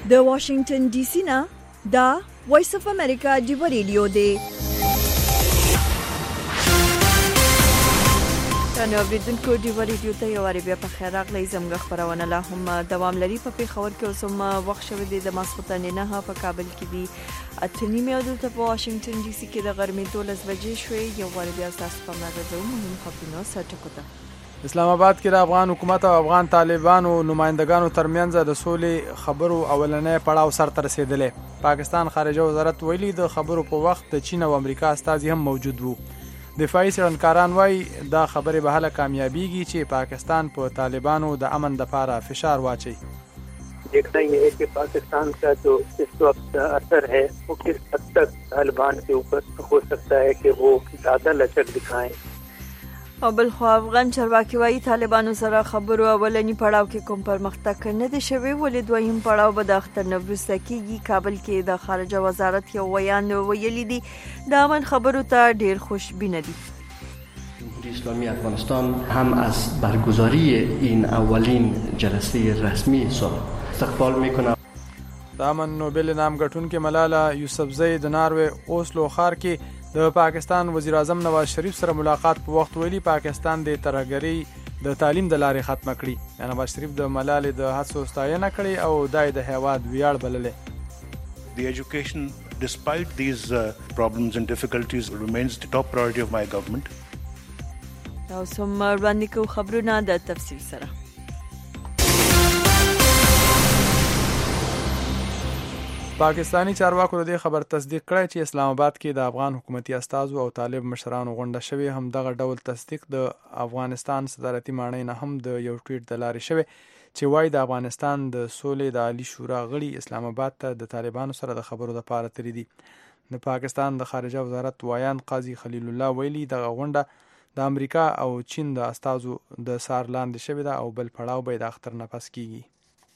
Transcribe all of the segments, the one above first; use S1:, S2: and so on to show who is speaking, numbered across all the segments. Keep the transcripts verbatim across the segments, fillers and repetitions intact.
S1: د واشنگټن ډي سي نه دا وایس اف امریکا دیو ریډیو دی. نو اوریدونکو دیو ریډیو ته یو بیا په خیر راغلی. زموږ خبرونه لا هم دوام لري. په پیښور کې اوسم وخت شوه دی د ماسخوتن نه په کابل کې دی اته نیمه او د په واشنگټن ډي سي کې د غرمې دولس بجې شوې. یو بیا تاسو په مزه دوم مهم خبرونه سرټکو ته
S2: اسلام آباد کې د افغان حکومت او افغان طالبانو نمائندګانو ترمنځ د سولې خبرو اولنې پړاو سره رسیدلې. پاکستان خارجه وزارت ویلي د خبرو په وخت د چین او امریکا استازي هم موجود وو. دفاعي څېړنکاران وایي دا خبرې به هله کامیابیږي چې پاکستان په طالبانو د امن لپاره فشار واچي.
S3: देखना ये है कि पाकिस्तान का जो इस वक्त असर है वो किस हद तक तालिबान के ऊपर हो सकता है कि वो ज़्यादा लचक दिखाएं.
S1: او بل خو افغان چارواکي وایي طالبانو سره خبرو اولنی پړاو کې کوم پرمختګ نه دی شوی، ولې دویم پړاو به د اختر نه وروسته کېږي. کابل کې د خارجه وزارت یو بیان ویلي دی د امن خبرو ته ډیر خوشبینه دي.
S4: جمهوری اسلامی افغانستان هم از برگزاری این اولین جلسه رسمی استقبال میکنه.
S2: د امن نوبل انعام ګټونکې ملاله یوسفزۍ د ناروې اوسلو ښار کې د پاکستان وزیر اعظم نواز شریف سره ملاقات په وخت ویلي پاکستان د ترهګرۍ د تعلیم د لارې ختمه کړي. نواز شریف د ملالې د هڅو ستاینه کړې او دای د هیواد ویاړ بللې.
S5: The education, despite these uh, problems and difficulties, remains the top priority of my government.
S1: او سم وړاندې کوو خبرونه د تفصیل سره.
S2: پاکستانی چارواکو د دې خبر تصدیق کړی چې اسلام آباد کې د افغان حکومتي استازو او طالب مشرانو غونډه شوې. هم دغه ډول تصدیق د افغانستان صدارتي ماڼۍ نه هم د یو ټویټ د لارې شوې چې وایي د افغانستان د سولې د عالی شورا غړي اسلام آباد ته د طالبانو سره د خبرو لپاره تللي دي. د پاکستان د خارجه وزارت وایان قاضي خلیل الله ویلي دغه غونډه د امریکا او چین د استازو د سار لاندې شوې ده او بل پړاو به د اختر نه پس کیږي.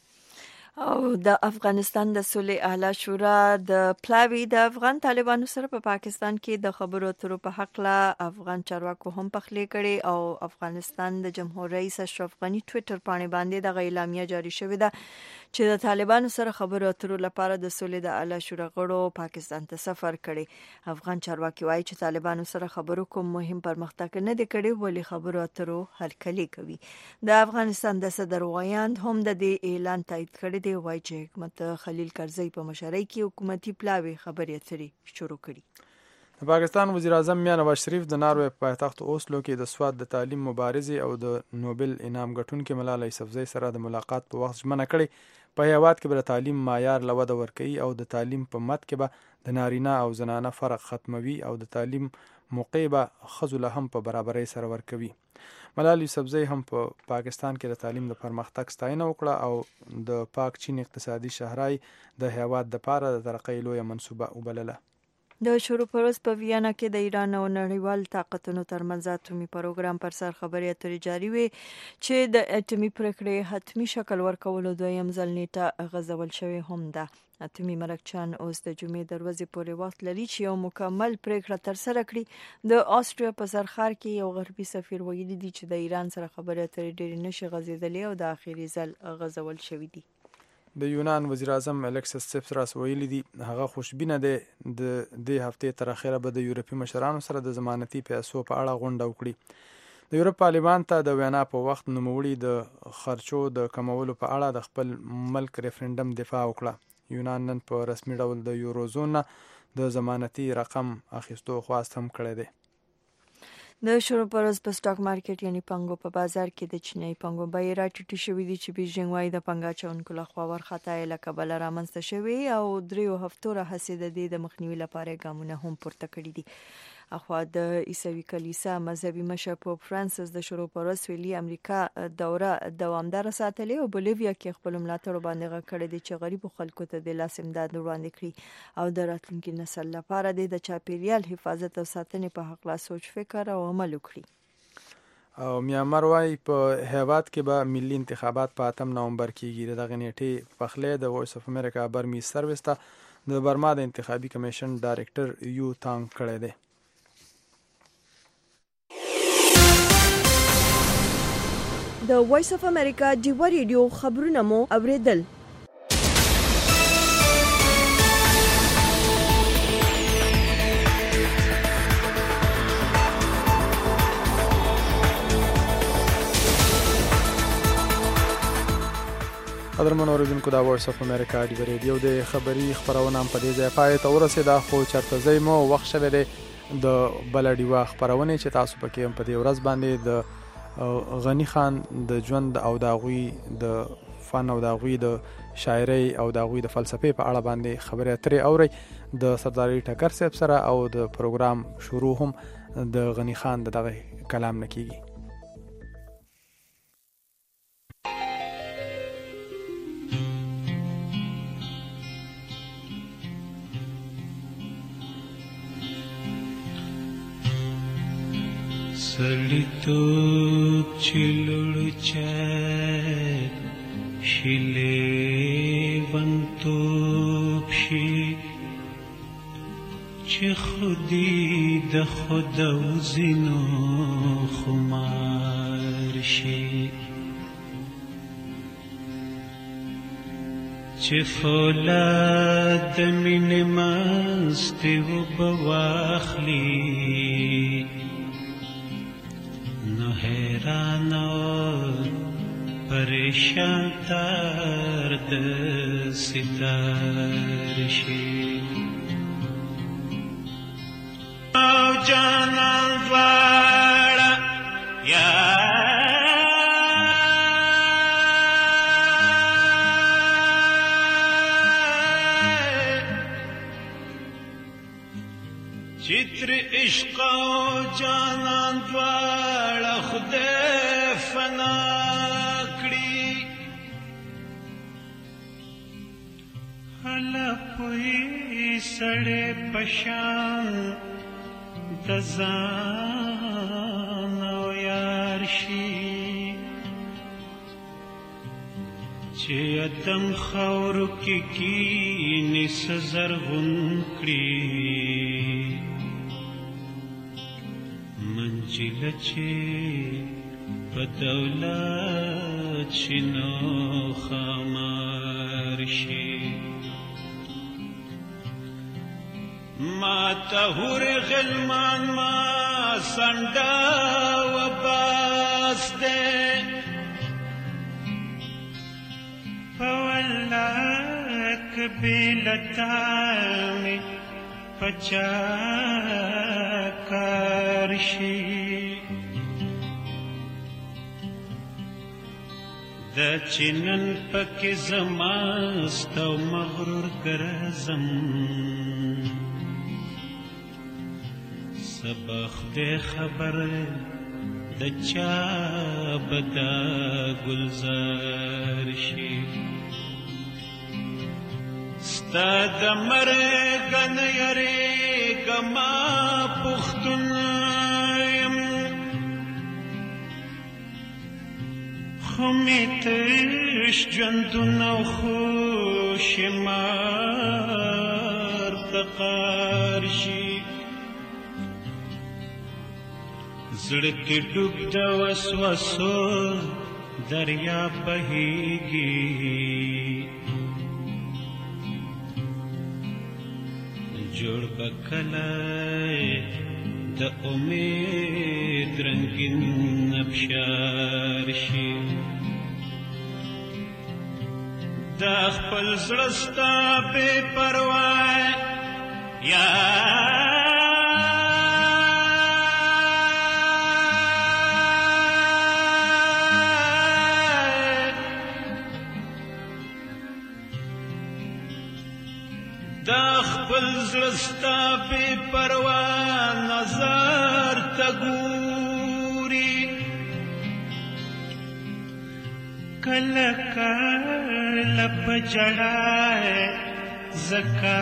S1: او د افغانستان د سولې اعلی شورا د پلاوی د افغان طالبانو سره په پاکستان کې د خبرو اترو په حق له افغان چارواکو هم پخلی کړي او افغانستان د جمهور رئیس اشرف غنی ټویټر باندې باندې د اعلامیه جاری شوې ده چې د طالبانو سره خبرو اترو لپاره د سولې د اعلی شورا غړو پاکستان ته سفر کړي. افغان چارواکي وایي چې طالبانو سره خبرو کوم مهم پرمختګ نه دی کړی، ولې خبرو اترو هرکلی کوي. د افغانستان د صدر وایاند هم د دې اعلان تایید کړی دی. وایي چې حکومت خلیل کرزی په مشرۍ کې حکومتي پلاوی خبرې اترې شروع کړي.
S2: د پاکستان وزیر اعظم میاں نواز شریف د ناروې پایتخت اوسلو کې د سواد د تعلیم مبارزې او د نوبل انعام ګټونکې ملاله یوسفزۍ سره د ملاقات په وخت ژمنه کړې په هیواد کې به د تعلیم معیار له وده ورکوي او د تعلیم په مد کې به د نارینه او زنانه فرق ختموي او د تعلیم موقع به ښځو له هم په برابرۍ سره ورکوي. ملاله یوسفزۍ هم په پا پاکستان کې د تعلیم د پرمختګ ستاینه وکړه او د پاک چین اقتصادي شاهرای د هیواد لپاره د ترقۍ لویه منصوبه وبلله.
S1: د شروع پروز په ویانا کې د ایران او نړیوال طاقتونو ترمنځ اټومي پروګرام پر سر خبرې اترې جاری وي چې د اټومي پرېکړې حتمی شکل ورکولو دویم ځل نیټه غځول شوې هم ده. اټومي مرکچان اوس د جمعې دروازې پورې وخت لري چې یو مکمل پرېکړه ترسره کړي. د آسټریا په سرخار کې یو غربي سفیر ویلي دی چې د ایران سره خبرې اترې ډېرې نشي غځېدلې او د اخیری ځل غځول شوې دي.
S2: د یونان وزیر اعظم الکسس سپسراس ویلي دی هغه خوشبینه دی د دې هفته تر اخره به د یورپي مشرانو سره د ضمانتي پیسو په اړه غونډه وکړي. د یورپ پارلمان ته د وینا په وخت نوموړي د خرچو د کمولو په اړه د خپل ملک ریفرندم دفاع وکړه. یونان نن په رسمي ډول د یوروزون د ضمانتي رقم اخیستو خواست هم کړی دی.
S1: د شروع پروز په سټاک مارکیټ یعنی پنګو په بازار کې د چینای پنګو بیې راټیټې شوې دي چې بیجینګ وايي د پنګا چونکو لخوا ورخطا له کبله رامنځته شوې او دریو هفتو راهیسې د دې د مخنیوي لپاره ګامونه هم پورته کړي دي. اخوا د عیسوي کلیسا مذهبي مشر پوپ فرانسیس د شروع پروز ویلي امریکا دوره دوامدار ساتلې او بولیویا کې خپل ملاتړ باندې غږ کړی دی چې غریبو خلکو ته د لاس امداد وړاندې کړي او د راتلونکي نسل لپاره د چاپیریال حفاظت او ساتنې په حق لا سوچ فکر او عمل وکړي.
S2: او میانمار وايي په هیواد کې به ملي انتخابات په اتم نومبر کېږي. دغه نیټې پخلی د وایس اف امریکا برمی سرویس ته د برما د انتخابي کمیشن ډایرکټر یو تانګ کړی دی.
S1: د وایس اف امریکا دیو ریډیو خبرونه مو اوریدل.
S2: قدرمن اوریدونکو دا وایس اف امریکا دی ریډیو د خبري خبرونه په دې ځای پای ته ورسېده، خو چرته ځای مو وخت شوه دی د بل ډیوا خبرونه چې تاسو پکې هم په دې ورځ باندې د غنی خان د ژوند او د غوي د فن او د غوي د شاعري او د غوي د فلسفې په اړه باندې خبرې اترې اوري د سردار ټکر صاحب سره، او د پروګرام شروع هم د غنی خان دغه کلام نکېږي.
S6: सलितोप चिलुड़चा शिलेवंतोप शी चे खुदी द खुदौजिनो खुमार शी चे फौलाद min मस्ती و बवाखली न हैरान और परेशान दर्द सितारशी आओ जाना वाला या चित्र इश्क जाना द्वारा खुदे फनाकड़ी हला पुई सड़े पशान दजानो यारशी चे अदम खौर की की निसजर गुनकड़ी मंजिल चे बदौलत चिनो खमारशी माता हुर गलमान मा संडा वबास दे पवलक बिलता में पचा कारशी द चिनन पक जमास्त मगरूर करजम सबख दे खबर द चा बदा गुलजार शी स्ता द मरगन यरे गमा पुख्तन خمیتش جندون و خوش مار تقارشی زڑکی ڈوب دا وسوسو دریا بہیگی جوڑ بکلائے دا امید رنگین ابشار شی دا خپل زړستا بے پروا یا دا خپل زړستا بے پروا نظر تګوري کله کله پجړای زکا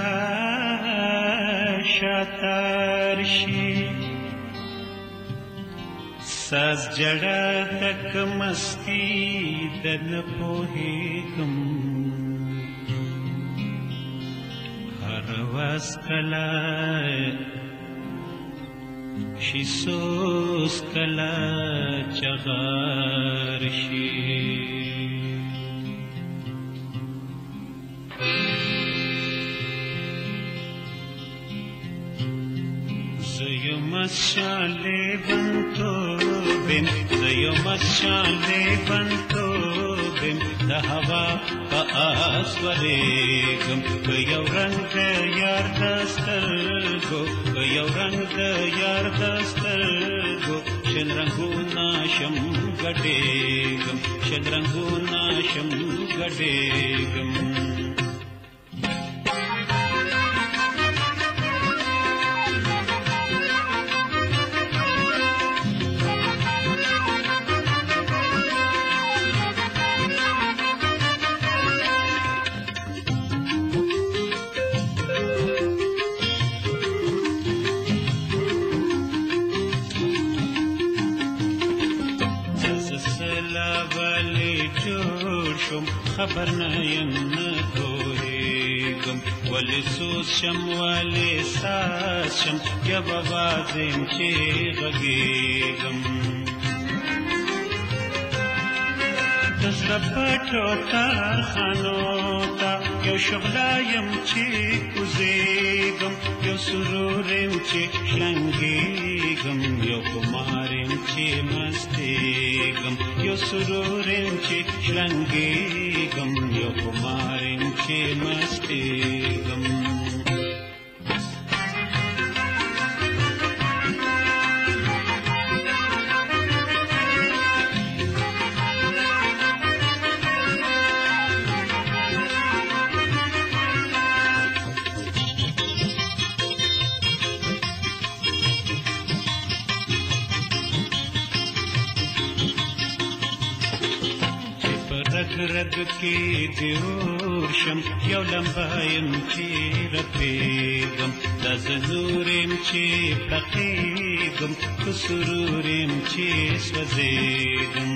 S6: شاتر شي ساز جړه تک مستی دن پوهیګم هر واس کله شي سوس کله چغار شي زيو مسالي بنتو بن زيو مسالي بنتو دم د هوا په اسورېږم که یو رنګ د یار د سترګو که یو رنګ د یار د سترګو شل رنګونه شم ګډېږم شل رنګونه شم ګډېږم خبر نه یم نه پوهېږم ولې سوز شم ولې ساز شم یا به باز یم چې غږېږم د زړه پټو کارخانو ته یو شغله یم چې کوزېږم یو سرور یم چې شلنګېږم یو خمار یم چې مستېږم یو سرور یم چې شلنګېږم یو خمار یم چې مستېږم رد کې دیور شم یو لمبه یم چې رپېږم دا زه نور یم چې پړقېږم په سرور یم چې سوځېږم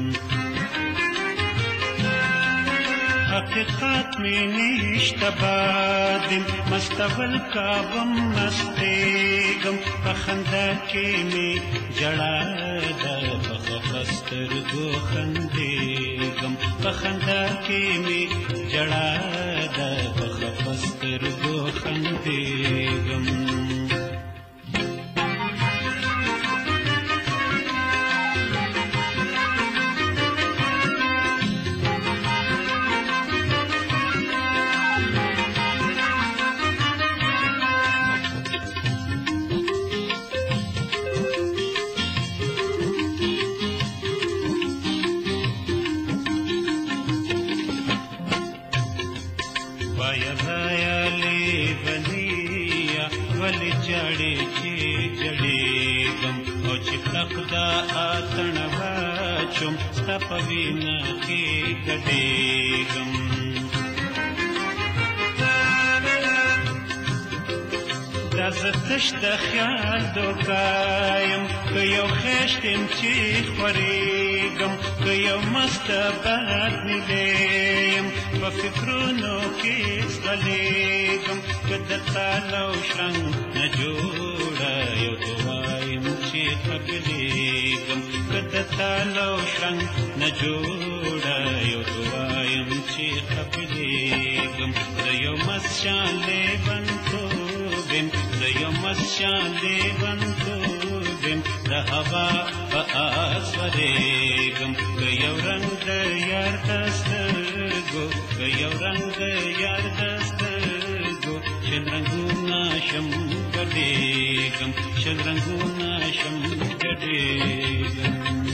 S6: حقیقت مې نشته بادم مستول کابم مستېږم په خندا کې مې ژړا ده په خفه سترګو خندېږم په خندا کې مې ژړا ده په خفه سترګو خندېږم دا آتن واچم ستا په وینا کې ګډېږم دا زه تش د خیال دوکایم که یو خیشت یم چې خورېږم که یو مسته باد نیلیم په فکرونو کې ځغلېږم که د تال او شرنګ نه جوړه یو دوایم چې خپلېږم که د تال او شرنګ نه جوړه یو دوایم چې خپلېږم زه یو مست شان لیونتوب یم زه یو مست شان لیونتوب یم د هوا په اسورېږم که یو رنګ د یار د سترګو که یو رنګ د یار د سترګو شل رنګونه شم ګډېږم شل رنګونه شم ګډېږم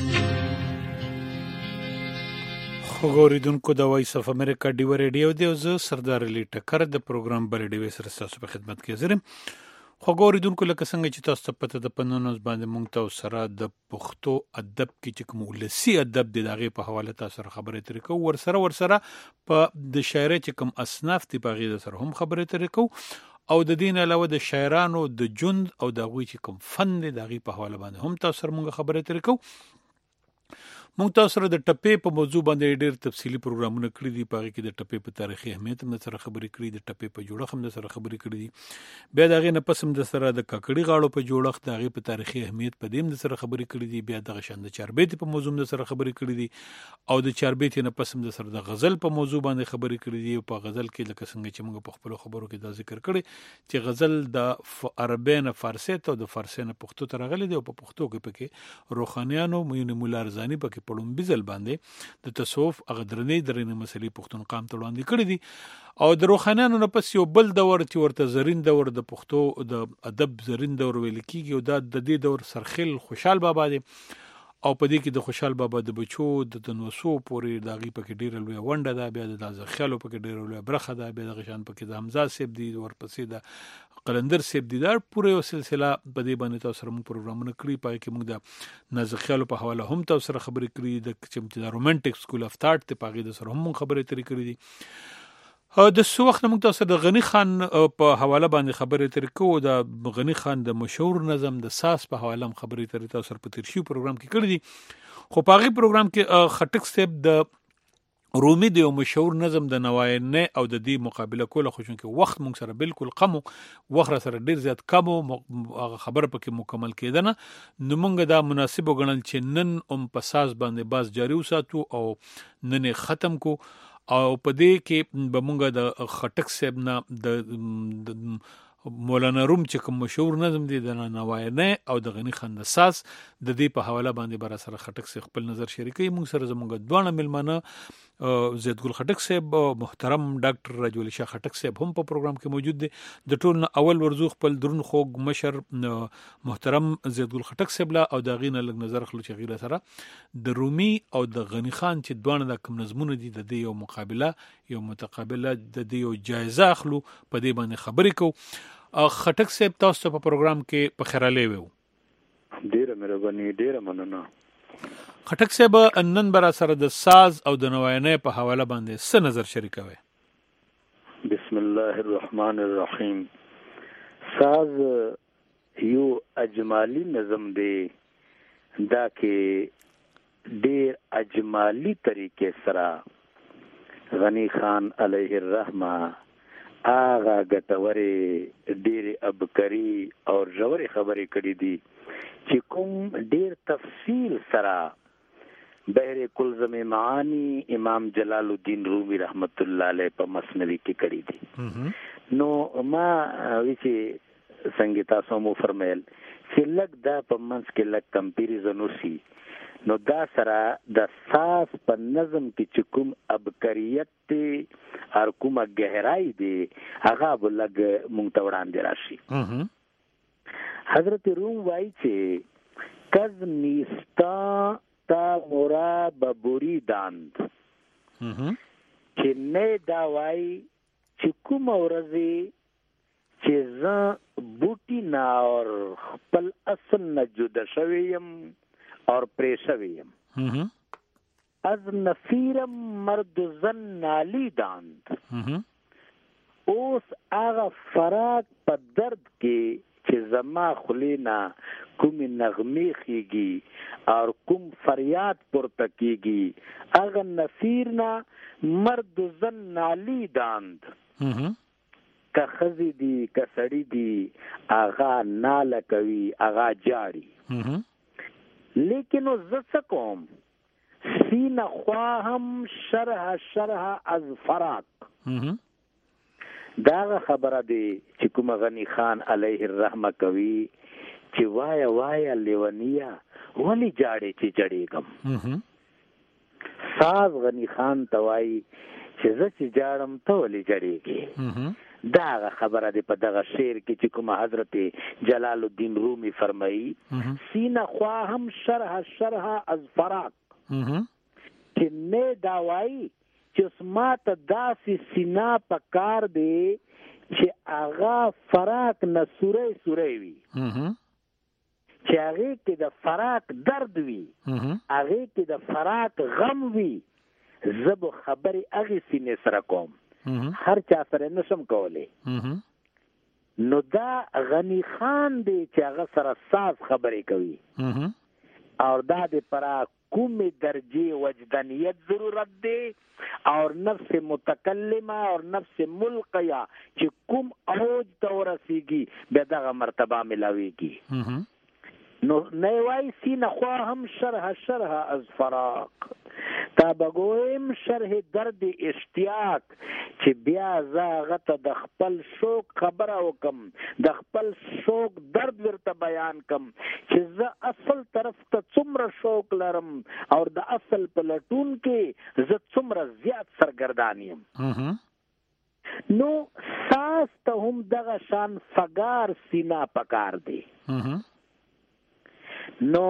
S7: خوږ اورېدونکو د وایس اف امریکا ډیوه ریډیو دی او زه سردار علي ټکر د پروګرام بل ډیوې سره ستاسو په خدمت کې حاضر یم. خوږ اورېدونکو لکه څنګه چې تاسو ته پته ده په نن ورځ باندې موږ تاسو سره د پښتو ادب کې چې کوم ولسي ادب دی د هغې په حواله تاسو سره خبرې اترې کوو ورسره ورسره په د شاعرۍ چې کوم اصناف دي په هغې سره هم خبرې اترې کوو او د دې نه علاوه د شاعرانو د ژوند او د هغوی چې کوم فن دی د هغې په حواله باندې هم تاسو سره موږ خبرې اترې کوو. موږ تاسو سره د ټپې په موضوع باندې ډېر تفصیلي پروګرامونه کړي دي په هغې کې د ټپې په تاریخي اهمیت هم د سره خبرې کړي د ټپې په جوړښت هم د سره خبرې کړي دي بیا د هغې نه پس هم د سره د کاکړي غاړو په جوړښت د هغې په تاریخي اهمیت په دې هم د سره خبرې کړي دي بیا دغه شان د چاربیتې په موضوع هم د سره خبرې کړي دي او د چاربیتې نه پس هم د سره د غزل په موضوع باندې خبرې کړي دي او په غزل کې لکه څنګه چې موږ په خپلو خبرو کې دا ذکر کړی چې غزل د عربۍ نه فارسي ته او د فارسي نه پښتو ته راغلی دی او په پښتو کې پکې روښانیانو معین مولا ارزاني پکې کې پړم بزل باندې د تصوف هغه درنې درنې مسلې پښتون قام ته وړاندې کړې دي او د روحانیانو نه پس یو بل دور چې ورته زرین دور د پښتو د ادب زرین دور ویل کیږي او دا د دې دور سرخیل خوشحال بابا دی او په دې کې د خوشحال بابا د بچو د تنوسو پورې د غي پکې ډیره لوی ونده ده بیا د ځخیالو پکې ډیره لوی برخه ده بیا د غشان پکې د حمزه سیب دي ورپسې د قلندر سیب دي دا پوره یو سلسله په دې باندې تاسو سره موږ پروګرامونه کړی پای کې موږ د نازخیالو په حواله هم تاسو سره خبرې کړې د چې د رومانټیک سکول اف ثاټ ته پاګې د سره هم خبرې ترې کړې دي د څو وخت موږ تاسو د غنی خان په حواله باندې خبرې ترې کوو د غنی خان د مشهور نظم د ساس په حواله هم خبرې ترې تاسو سره په ترشیو پروګرام کې کړې دي خو په هغه پروګرام کې خټک صاحب د رومي د یو مشهور نظم د نواینه او د دې مقابله کوله خو چې وخت موږ سره بالکل کم وخت سره ډیر زیات کم خبره پکې مکمل کېده نه نو موږ دا مناسب وګڼل چې نن هم په ساس باندې باز جاری وساتو او نن ختم کو او په دې کې به موږ د خټک صاحب نه د مولانا روم چې کوم مشهور نظم دی د نواینه او د غنی خان د ساس د دې په حواله باندې بر سره خټک صاحب خپل نظر شریکي موږ سره زموږ دوه ملمانه زید ګل خټک صاحب محترم ډاکټر رجول شاه خټک صاحب هم په پروګرام کې موجود دي د ټول اول ورزو خپل درون خوګ مشر محترم زید ګل خټک صاحب لا او د غینه لګ نظر خلو چې غیره سره د رومي او د غنی خان چې دوه د کوم نظمونه دي د دې یو مقابله یو متقابله د دې یو جایزه اخلو په دې باندې خبرې کو خټک صاحب تاسو په پروګرام کې په خیراله وو
S8: ډیره مهرباني ډیره مننه
S7: خټک صاحب نن برا سره د ساز او د نواینه په حواله باندې څه نظر شریکوي
S8: بسم الله الرحمن الرحیم ساز یو اجمالی نظم دی دا کې ډیر اجمالی طریقې سره غنی خان علیه الرحمه آغا ګټورې ډېرې ابکري او ژورې خبرې کړې دي چې کوم ډېر تفصیل سره بحر کلزم معانی امام جلال الدین رومی رحمت الله علیه په مثنوي کې کړې دي نو ما وی چې څنګه تاسو مو فرمایل چې لږ دا په منځ کې لږ کمپیریزن وشي نو دا سره د ساس په نظم کې چې کوم ابکریت دی هر کومه گہرائی دی هغه بلګ مونږ ته وړاندې راشي حضرت روم وایي چې کز نیستا تا مورا ببوری داند چې نه دا وایي چې کوم ورځې چې زه بوټي نه اور خپل اصل نه جدا شویم اور پریشویم از نفیرم مرد زن نالی داند اوس آغا فراق پا درد کے چې زما خلینا کوم نغمی خیگی اور کوم فریاد پورته کیگی آغا نفیرنا مرد زن نالی داند که خزی دی که سڑی دی آغا نالا کوي آغا جاری لیکن او زسکوم سین خواهم شرح شرح از فراق دا خبره دی چې کوم غنی خان علیه الرحمه کوي چې وایا وایا لیونیا ولی جاړي چې جړېګم ساز غنی خان توای چې زه چې جاړم ته ولی جړېږي دا خبره دی په دغه شعر کې چې کوم حضرت جلال الدین رومی فرمایي سینه خواهم شرح شرح از فراق چې نه دا وایي چې سمات داسې سینا په کار دی چې هغه فراق نه سورې سورې وي چې هغه کې د فراق درد وي هغه کې د فراق غم وي زب خبري هغه سینې سره کوم هر چا سره نشم کولای نو دا غنی خان دی چې هغه سره ساز خبرې کوي او دا د پرا کوم درجه وجدانیت ضرورت دی او نفس متکلمه او نفس ملقیه چې کوم اوج ته ورسیږي به دغه مرتبه ملاويږي نو نوای سینه خواهم شرح شرح از فراق تا بگویم شرح درد اشتیاق چې بیا زه هغه ته د خپل شوق خبره وکم، د خپل شوق درد ورته بیان کم چې زه اصل طرف ته څومره شوق لرم او د اصل په لټون کې زه څومره زیات سرګردان یم. نو ساس ته هم دغه شان فگار سینا پکار دی. نو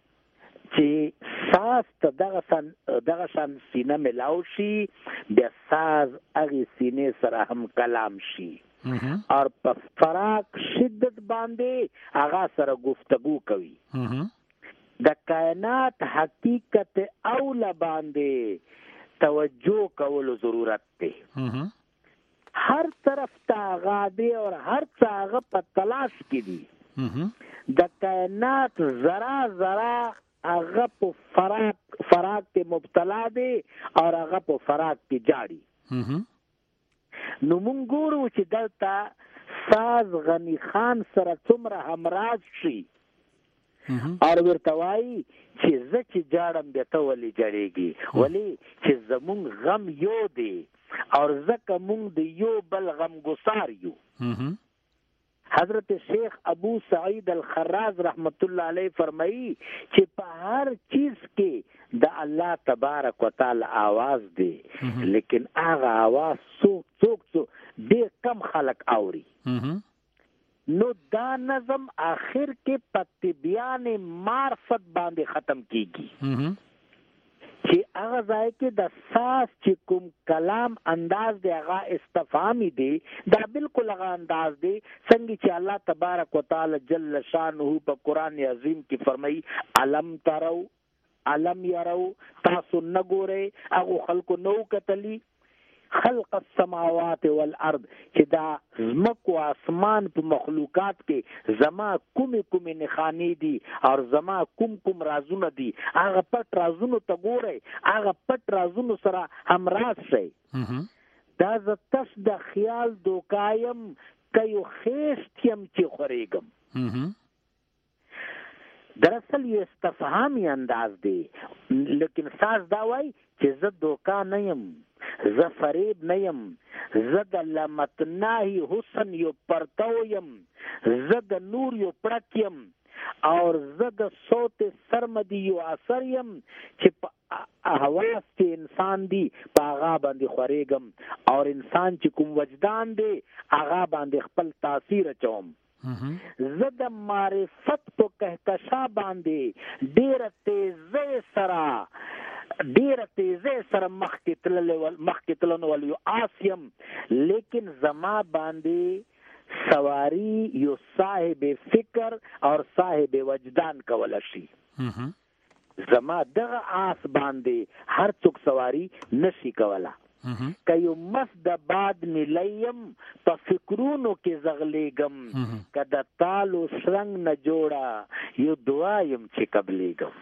S8: چې ساز ته دغه شان دغه شان سینه ملاو شي، بیا ساز هغې سینې سره هم کلام شي او په فراق شدت باندې هغه سره گفتگو کوي. د کائنات حقیقت اوله باندې توجه کولو ضرورت دی. هر طرف ته هغه دی او هر څه هغه په تلاش کې دي. د کائنات ذرا ذرا هغه په فراق فراق کې مبتلا دی او هغه په فراق کې جاړي. نو مونږ ګورو چې دلته ساز غنی خان سره څومره همراز شي او ورته وایي چې زه چې جاړم بیا ته ولې جاړېږي، ولې چې زمونږ غم یو دی او ځکه مونږ د یو بل غم ګسار یو. حضرت شیخ ابو سعید الخراز رحمت الله علیه فرمایي چې په هر چیز کې د الله تبارک وتعالى آواز دی، لیکن هغه آواز څوک څوک څوک ډېر کم خلق اوري. نو دا نظم آخر کې په تبیان معرفت باندې ختم کیږي چې هغه ځای کې د ساز چې کوم کلام انداز دی هغه استفهامي دی، دا بالکل هغه انداز دی څنګه چې الله تبارک وتعالى جل شانه په قرآن عظیم کې فرمایي علم ترو علم یرو، تاسو نګورئ هغه خلکو نو کتلی خلق السماوات والارض چې دا زمکو آسمان په مخلوقات کې زما کوم کوم نخانی دي او زما کوم کوم رازونه دي، هغه پټ رازونو ته ګورئ، هغه پټ رازونو سره همراز شئ. دا ز تش د خیال دوکایم کيو خېشت يم چې خورېږم. دراصل یو استفهامي انداز دی، لیکن ساز دا وای چې زه دوکا نه یم، زه فریب نه یم، زه د لمتناهی حسن یو پرتو یم، زه د نور یو پړک یم او زه د صوت سرمدی یو اثر یم چې په حواس چې انسان دی په هغه باندې خورېږم او انسان چې کوم وجدان دی هغه باندې خپل تاثیر اچوم. زه د معرفت په کهکشا باندې ډېره تیزۍ سره ډېره تیزۍ سره مخکې تللی مخکې تلنو ول یو آس یم، لیکن زما باندې سواری یو صاحب فکر او صاحب وجدان کولی شي. زما دغه آس باندې هر څوک سواری نشي کوله. که یو مست د باد ملیم په فکرونو کې زغلیږم، که د تالو شرنګ نه جوړه یو دعایم چې قبلیږم.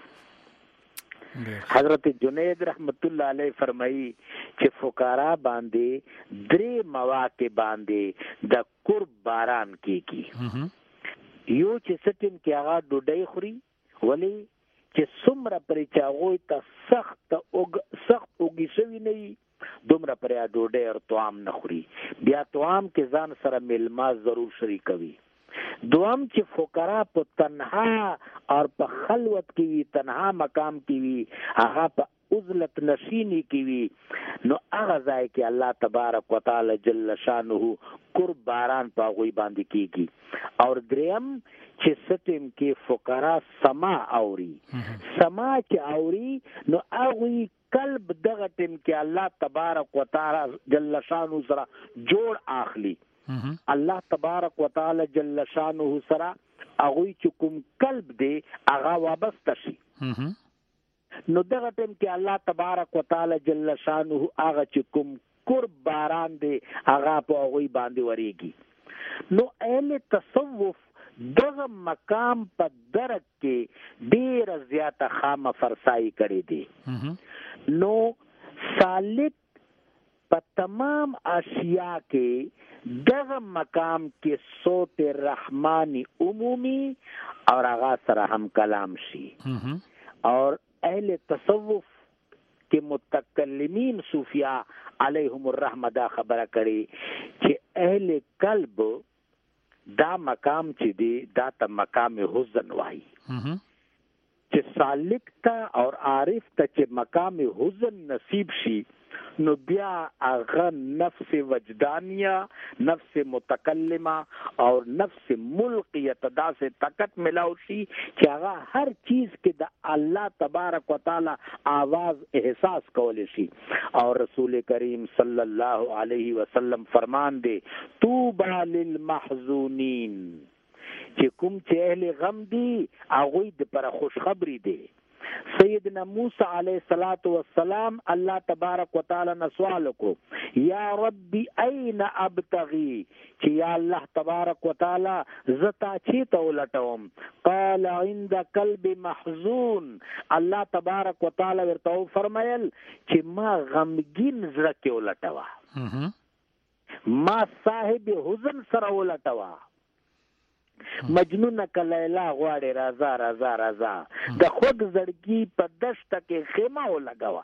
S8: حضرت جنید رحمت الله علیه فرمایي چې فقرا باندې درې مواقع باندې د قرب باران کیږي. یو چې سټیم کې هغه ډوډۍ خوري، ولی چې څومره پرې چې هغوی ته سخت سخت اوږې شوي نه وي دومره پرې ډوډۍ او طعام نه خوري. بیا طعام کې ځان سره میلمه ضرور شریکوي. دوام چې فقرا په تنها او په خلوت کې وي، تنها مقام کې وي، هغه په عزلت نشینی کې وي، نو هغه ځای کې الله تبارک وتعالى جل شانه قرب باران په هغوی باندې کېږي. او دریم چې سټیم کې فقرا سما اوري، سما چې اوري نو هغوی قلب دغه ټیم کې الله تبارک وتعالى جل شانه سره جوړ اخلي. الله تبارک وتعالى جل شانه سره هغوی چې کوم قلب دی هغه وابسته شي. نو دغه ټیم کې الله تبارک وتعالى جل شانه هغه چې کوم قرب باران دی هغه په هغوی باندې ورېږي. نو اهل تصوف دغه مقام په درک کې ډېره زیاته خامه فرسایي کړې دي. نو سالک په تمام اشیاء کې دغه مقام کې صوت رحمانی عمومی اور هغه سره هم کلام شي. اور اهل تصوف کې متکلمین صوفیا علیهم الرحمه دا خبره کړي چې اهل قلب دا مقام چې دی دا ته مقام حزن وایي چې سالک ته او عارف ته چې مقام حزن نصیب شي نو بیا هغه نفس وجدانیه نفس متکلمه او نفس ملقیت داسې طاقت ملاو شي چې هغه هر چیز کې د الله تبارک وتعالى आवाज احساس کولی شي. او رسول کریم صلی الله علیه وسلم فرمان دی توبى للمحزونین چې کوم چې اهل غم دي هغه د پر خوشخبری دي. سیدنا موسی علیہ الصلوۃ والسلام الله تبارک وتعالى نے سوال کو یا ربی این ابتغی چې یا الله تبارک وتعالى زتا چی ته ولټوم قال عند قلب محزون الله تبارک وتعالى ورته فرمایل چې ما غمگین زړه کې ولټوا ما صاحب حزن سره ولټوا. مجنون کلیلا غواړي رازا رازا رازا د خوږ زړګي په دشت کې خیمه ولګوا.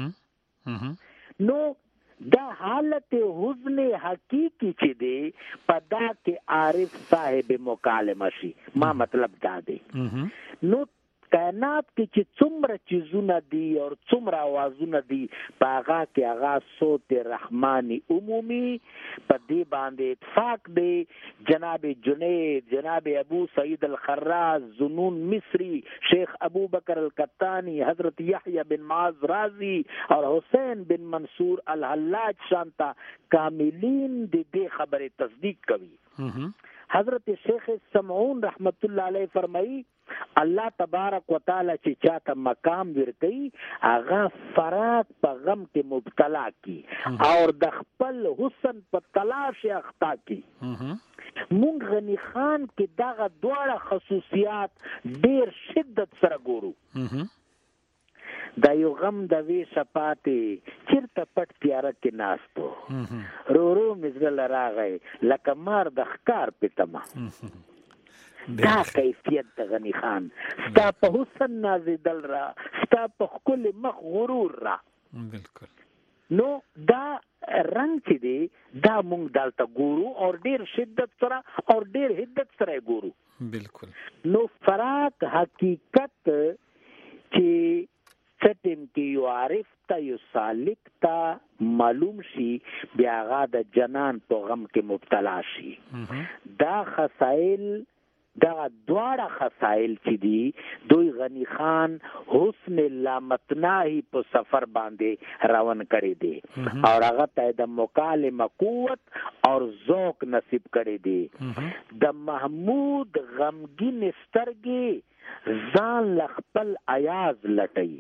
S8: نو دا حالت حزن حقیقی چې دی په دا کې عارف صاحب مکالمه شي. ما مطلب دا دی نو کائنات کې چې څومره چیزونه دي او څومره आवाजونه دي په هغه کې هغه صوت رحماني عمومي په دې باندې اتفاق دی. جناب جنید جناب ابو سعید الخراز زنون مصری شیخ ابو بکر القطانی حضرت یحیی بن معاذ رازی اور حسین بن منصور الحلاج شانتا کاملین دې خبره تصدیق کوي. حضرت شیخ سمعون رحمت الله علیه فرمایي الله تبارک وتعالى چې چاته مقام ورکړي هغه فرات په غم کې مبتلا کی او د خپل حسن په تلاش اخطا کی. مونږ غنی خان کې دغه دواړه خصوصیات ډېر شدت سره ګورو. دا یو غم د وی شپاتې چیرته پټ تیاره کې ناستو رو رو مزل راغی لکه مار د ښکار پتما. دا کیفیت د غنی خان ستا په حسن نازیدل را ستا په ښکل مخ غرور را.
S7: بالکل.
S8: نو دا رنگ چې دی دا مونږ دلته ګورو او ډیر شدت سره او ډیر حدت سره ګورو.
S7: بالکل.
S8: نو فراق حقیقت چې ستم کې یو عارف تا یو سالک تا معلوم شي بیا هغه د جنان په غم کې مبتلا شي. دا خسائل دا دواړه خسائل چې دي دوی غنی خان حسن لامتناهی په سفر باندې روان کړی دي او هغه ته د مکالمه قوت او ذوق نصیب کړی دي. د محمود غمگین سترګې ځان لخپل ایاز لټي.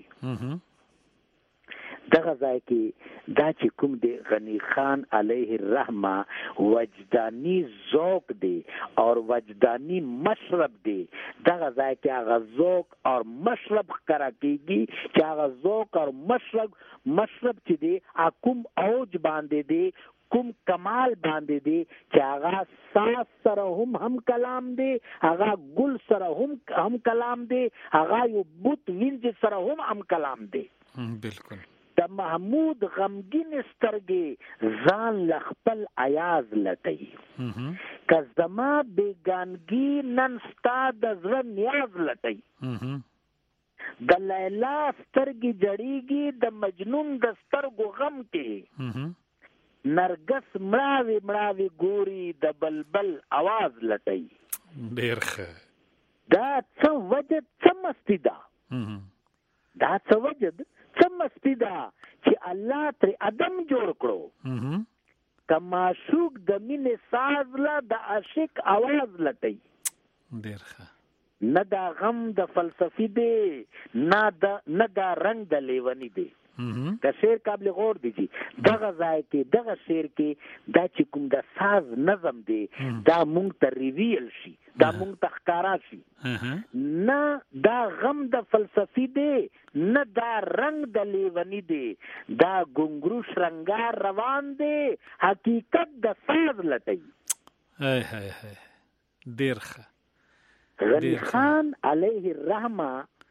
S8: دغه ځای کې دا چې کوم دی غنی خان علیه الرحمه وجدانی ذوق دی او وجدانی مشرب دی. دغه ځای کې هغه ذوق او مشرب ښکاره کېږي چې هغه ذوق او مشرب مشرب چې دی کوم اوج باندې دی کوم کمال باندې دی چې هغه ساس سره هم هم کلام دی هغه ګل سره هم هم کلام دی هغه یو بوت وینځ سره هم هم کلام دی.
S7: بالکل.
S8: د محمود غمگین سترګې ځان لخپل ایاز لټي. که زما بیگانګي نن ستا د زړه نیاز لټي. د لیلا سترګې جړیږي د مجنون د سترګو غم کې. نرګس مړاوي مړاوي ګوري د بلبل आवाज لټي.
S7: ډېر ښه.
S8: دا څه وجد څه مستی ده دا څه وجد څه مستی ده چې الله تر ادم جوړ کړو. کما شوق د مینې ساز لا د عاشق आवाज لټي.
S7: ډېر ښه.
S8: نه دا غم د فلسفي دی نه د نه دا رنگ د لیونی دی. دا شعر قابل غور دی جی دغه ځای کې دغه شعر کې دا چې کوم د ساز نظم دی دا مونږ ته ریویل شي دا مونږ ته ښکارا شي. نه دا غم د فلسفي دی نه دا رنگ د لیونی دی دا ګونګرو شرنګار روان دی حقیقت د ساز لټي.
S7: هاي هاي هاي ډېر ښه.
S8: غنی خان علیه الرحمه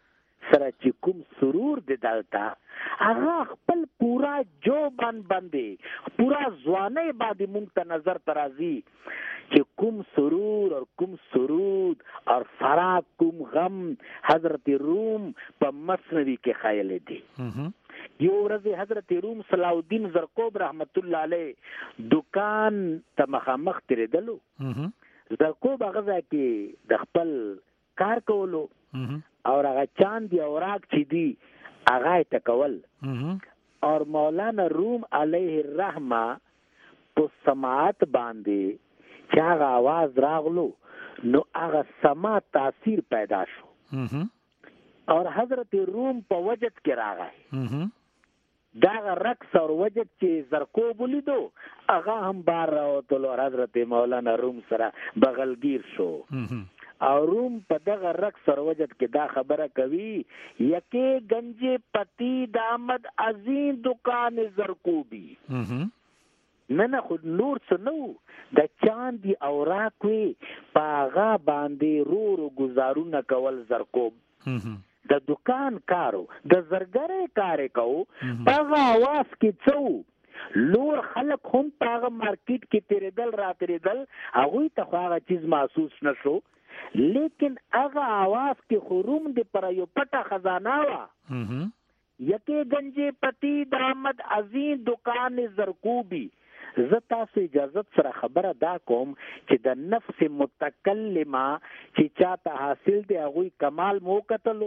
S8: سره چې کوم سرور دی دلته هغه خپل پورا جو بند باندې پورا ځواني باندې مونږ ته نظر ترازی چې کوم سرور اور کوم سرود اور فراق کوم غم حضرت روم په مصنوی کې خایل دي. یو ورځ حضرت روم صلاح الدین زرقوب رحمت الله علیه دکان ته مخامخ تیرېدلو. زرقوب هغه ځای کې د خپل کار کولو او هغه چاند دی اوراق چې دی هغه ټکول اور مولانا روم علیه الرحمه په سماعت باندې چې هغه आवाज راغلو نو هغه سما تاثیر پیدا شو اور حضرت روم په وجد کې راغی. دا رقص اور وجد چې زرقوب ولیدو هغه هم بار راوتلو حضرت مولانا روم سره بغلگیر شو. او روم په دغه رقص اور وجد کې دا خبره کوي یکې گنج پتی دامد عظیم دکان زرقوبی. نه نه خود نور څه نو د چاندي اوراق وي پاغا باندې رو رو گزارونه کول زرقوب. د دکان کارو د زرګرې کارې کو پاغا आवाज کې څو لور خلک هم پاغا مارکیټ کې تیرېدل را تیرېدل هغوی ته هغه چیز محسوس نشو لیکن هغه आवाज کې خروم د پر یو پټه خزانه وا. یکې گنج پتی دامد عظیم دکان زرقوبی. زه تاسو اجازت سره خبره دا کوم چې د نفس متکلمه چې چاته حاصل دی هغوی کمال مو کتلو.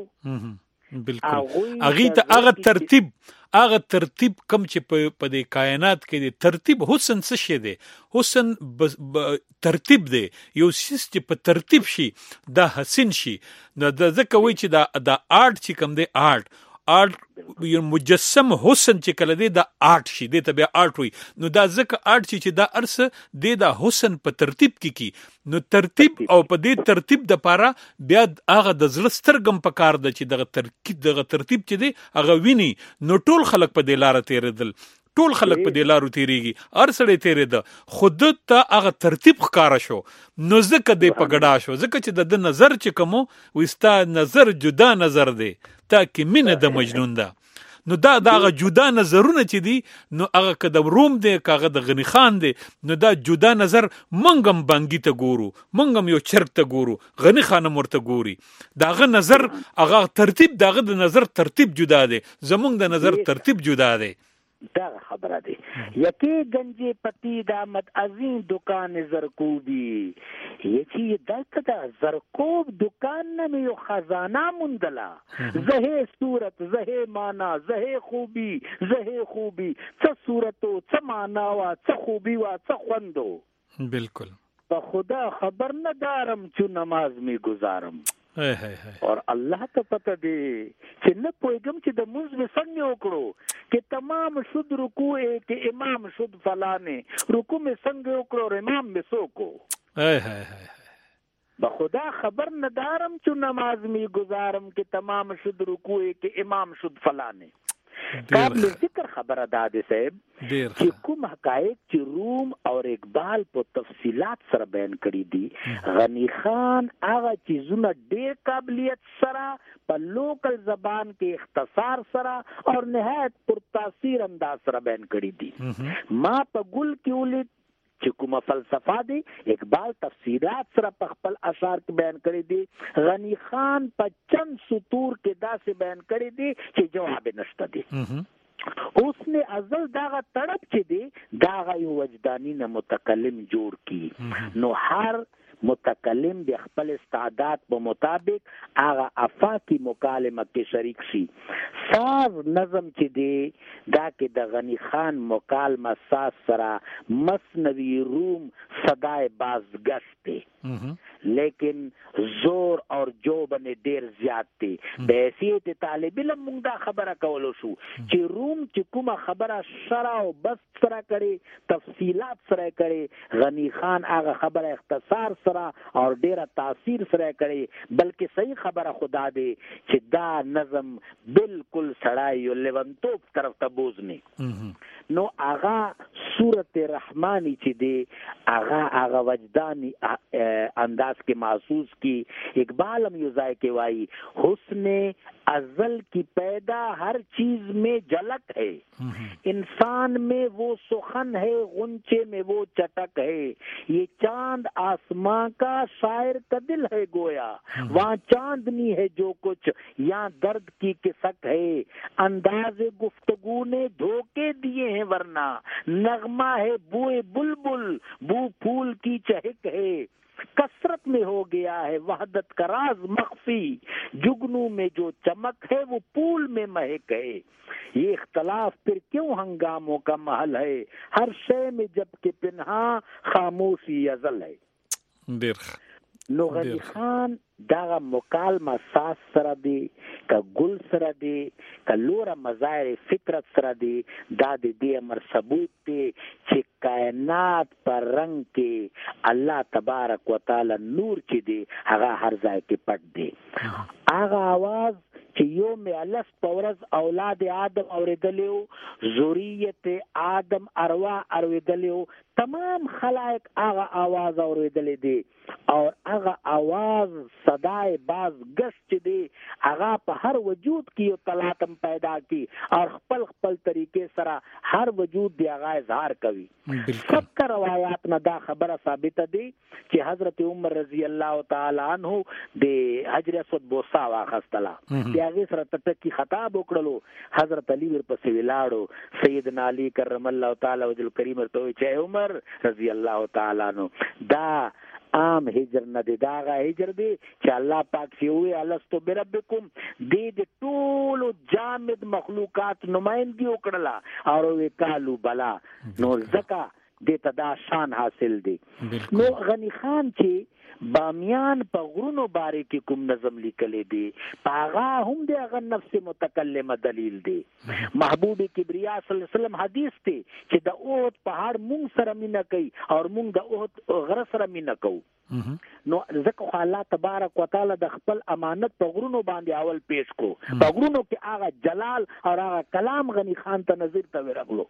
S7: بالکل هغه ته هغه ترتیب هغه ترتیب کم چې په دې کائنات کې دی ترتیب حسن څه شي دی حسن ترتیب دی یو شیز چې په ترتیب شي دا حسن شي. نو د ځکه وایي چې دا د آرټ چې کم دی آرټ آرټ یو مجسم حسن چې کله دی دا آرټ شي دی ته بیا آرټ وي. نو دا ځکه آرټ شي چې دا ارس دی دا حسن په ترتیب کې کی نو ترتیب او په دې ترتیب د پاره بیا هغه د زړه سترګم په کار ده چې دغه ترکیب دغه ترتیب چې دی هغه ویني. نو ټول خلک په دې لار تیرېدل ټول خلک په دې لارو تیریږي هر سړی تیرېده خود ته هغه ترتیب ښکاره شو. نو ځکه دی په ګډا شو ځکه چې د نظر چې کومو وستا نظر جدا نظر دی تا کې مینه د مجنون ده. نو دا دغه جدا نظرونه چې دي نو هغه که د روم دی که هغه د غنی خان دی نو دا جدا نظر منګم بانګي ته ګورو منګم یو چرک ته ګورو غنی خان مرته ګوري داغه نظر هغه ترتیب داغه د نظر ترتیب جدا دی زمونږ د نظر ترتیب جدا دی.
S8: دا خبره دی یکې گنج پتی دامد عظیم دکان زرقوبی. یچی دلته دا زرقوب دکان نمی یو خزانه مندلا زهه صورت زهه مانا زهه خوبی زهه خوبی څه صورتو څه مانا وا څه خوبی وا څه خوندو.
S7: بالکل
S8: په خدا خبر نه دارم چې نماز می گزارم اور الله ته پته دی چې نه پوهېږم چې د مونځ مې څنګه وکړو چې تمام شد رکوع کې امام شد فلانې رکوع مې څنګه وکړو اور امام مې څوک بخدا خبر ندارم چې نماز می گزارم کې تمام شد رکوع کې امام شد فلانې. قابل ذکر خبره داده صاحب چې کوم حقایق چې روم اور اقبال په تفصیلات سره بیان کړي دي غنی خان هغه چیزونه ډېر قابلیت سره په لوکل زبان کې اختصار سره اور نهایت پر تاثیر انداز سره بیان کړي دي. ما په ګل کې ولید چې کومه فلسفه دی اقبال تفسیرات سره په خپل اشعار کې بیان کړی دی غنی خان په چند سطور کې داسې بیان کړی دی چې جواب نشته دی. اوس نه ازل داغه تړپ چې دی داغه یو وجدانی نه متکلم جوړ کی نو هر متکلم د خپل استعداد په مطابق هغه افاقی مکالمه کې شریک شي. ساز نظم چې دی دا کې د غنی خان مکالمه ساز سره مصنوی روم صدای بازگشت دی لیکن زور اور جوبن ډیر زیات دی. د حیثیت طالب علم موږ دا خبره کولو شو چې روم چې کومه خبره شرع او بس سره کړي تفصیلات سره کړي غنی خان هغه خبره اختصار سره اور ډیره تاثیر سره کړي بلکې صحیح خبره خدا دی چې دا نظم بالکل سړای یو لیونتوب طرف ته بوزنی. نو هغه صورت رحمانی چې دی هغه هغه وجدانی انداز کې محسوس کی. اقبال هم یو ځای کې وایي حسن ازل کی پیدا ہر چیز میں جھلک ہے, انسان میں وہ سخن ہے غنچے میں وہ چٹک ہے, یہ چاند آسمان کا شاعر کا دل ہے گویا, وہاں چاندنی ہے جو کچھ یہاں درد کی کسک ہے, انداز گفتگو نے دھوکے دیے ہیں ورنہ نغمہ ہے بوئے بلبل بو پھول کی چہک ہے, کثرت میں ہو گیا ہے وحدت کا راز مخفی, جگنو میں جو چمک ہے وہ پھول میں مہک ہے, یہ اختلاف پھر کیوں ہنگاموں کا محل ہے, ہر شے میں جب کہ پنہاں خاموشی ازل ہے. نو غنی خان داغه مکالمه ساس سره دی که ګل سره دی که لوره مظاهر فطرت سره دی, دا د دې امر ثبوت دی چې کائنات پر رنگ کې الله تبارک وتعالی نور چې دی هغه هر ځای کې پټ دی. هغه आवाज چې یوم الف پورز اولاد آدم اوریدلیو, ذریت آدم ارواح اوریدلیو, تمام خلائق هغه आवाज اوریدلې دي, اور هغه आवाज صدای باز گشت دی هغه په هر وجود کې یو تلاطم پیدا کی اور خپل خپل طریقې سره هر وجود دی هغه اظهار کوي. سب کا روایات نه دا خبره ثابته دی چې حضرت عمر رضی الله تعالی عنہ د حجر اسود بوسا واخستلا, هغه سره تټکی خطاب وکړلو, حضرت علی ورپسې ولاړو, سیدنا علی کرم الله تعالی وجل کریم ورته چې عمر رضی الله تعالی عنہ دا عام هجر نه دی, داغه هجر دی چې الله پاک سی وی الستو بربکم دې د ټول جامد مخلوقات نمائندګي وکړه او وی کالو بلا, نو زکا دې تدا شان حاصل دی. نو غنی خان چې بامیان په غرونو باره کې کوم نظم لیکلې دی پاغا هم د هغه نفس متکلمه دلیل دی. محبوب کبریا صلی الله علیه وسلم حدیث دی چې د اوت پهاړ مونږ سره مینا کوي او مونږ د اوت غره سره مینا کوو. نو ځکه الله تبارک وتعالی د خپل امانت په غرونو باندې اول پیش کو, په غرونو کې هغه جلال او هغه کلام غنی خان ته نظر ته ورغلو.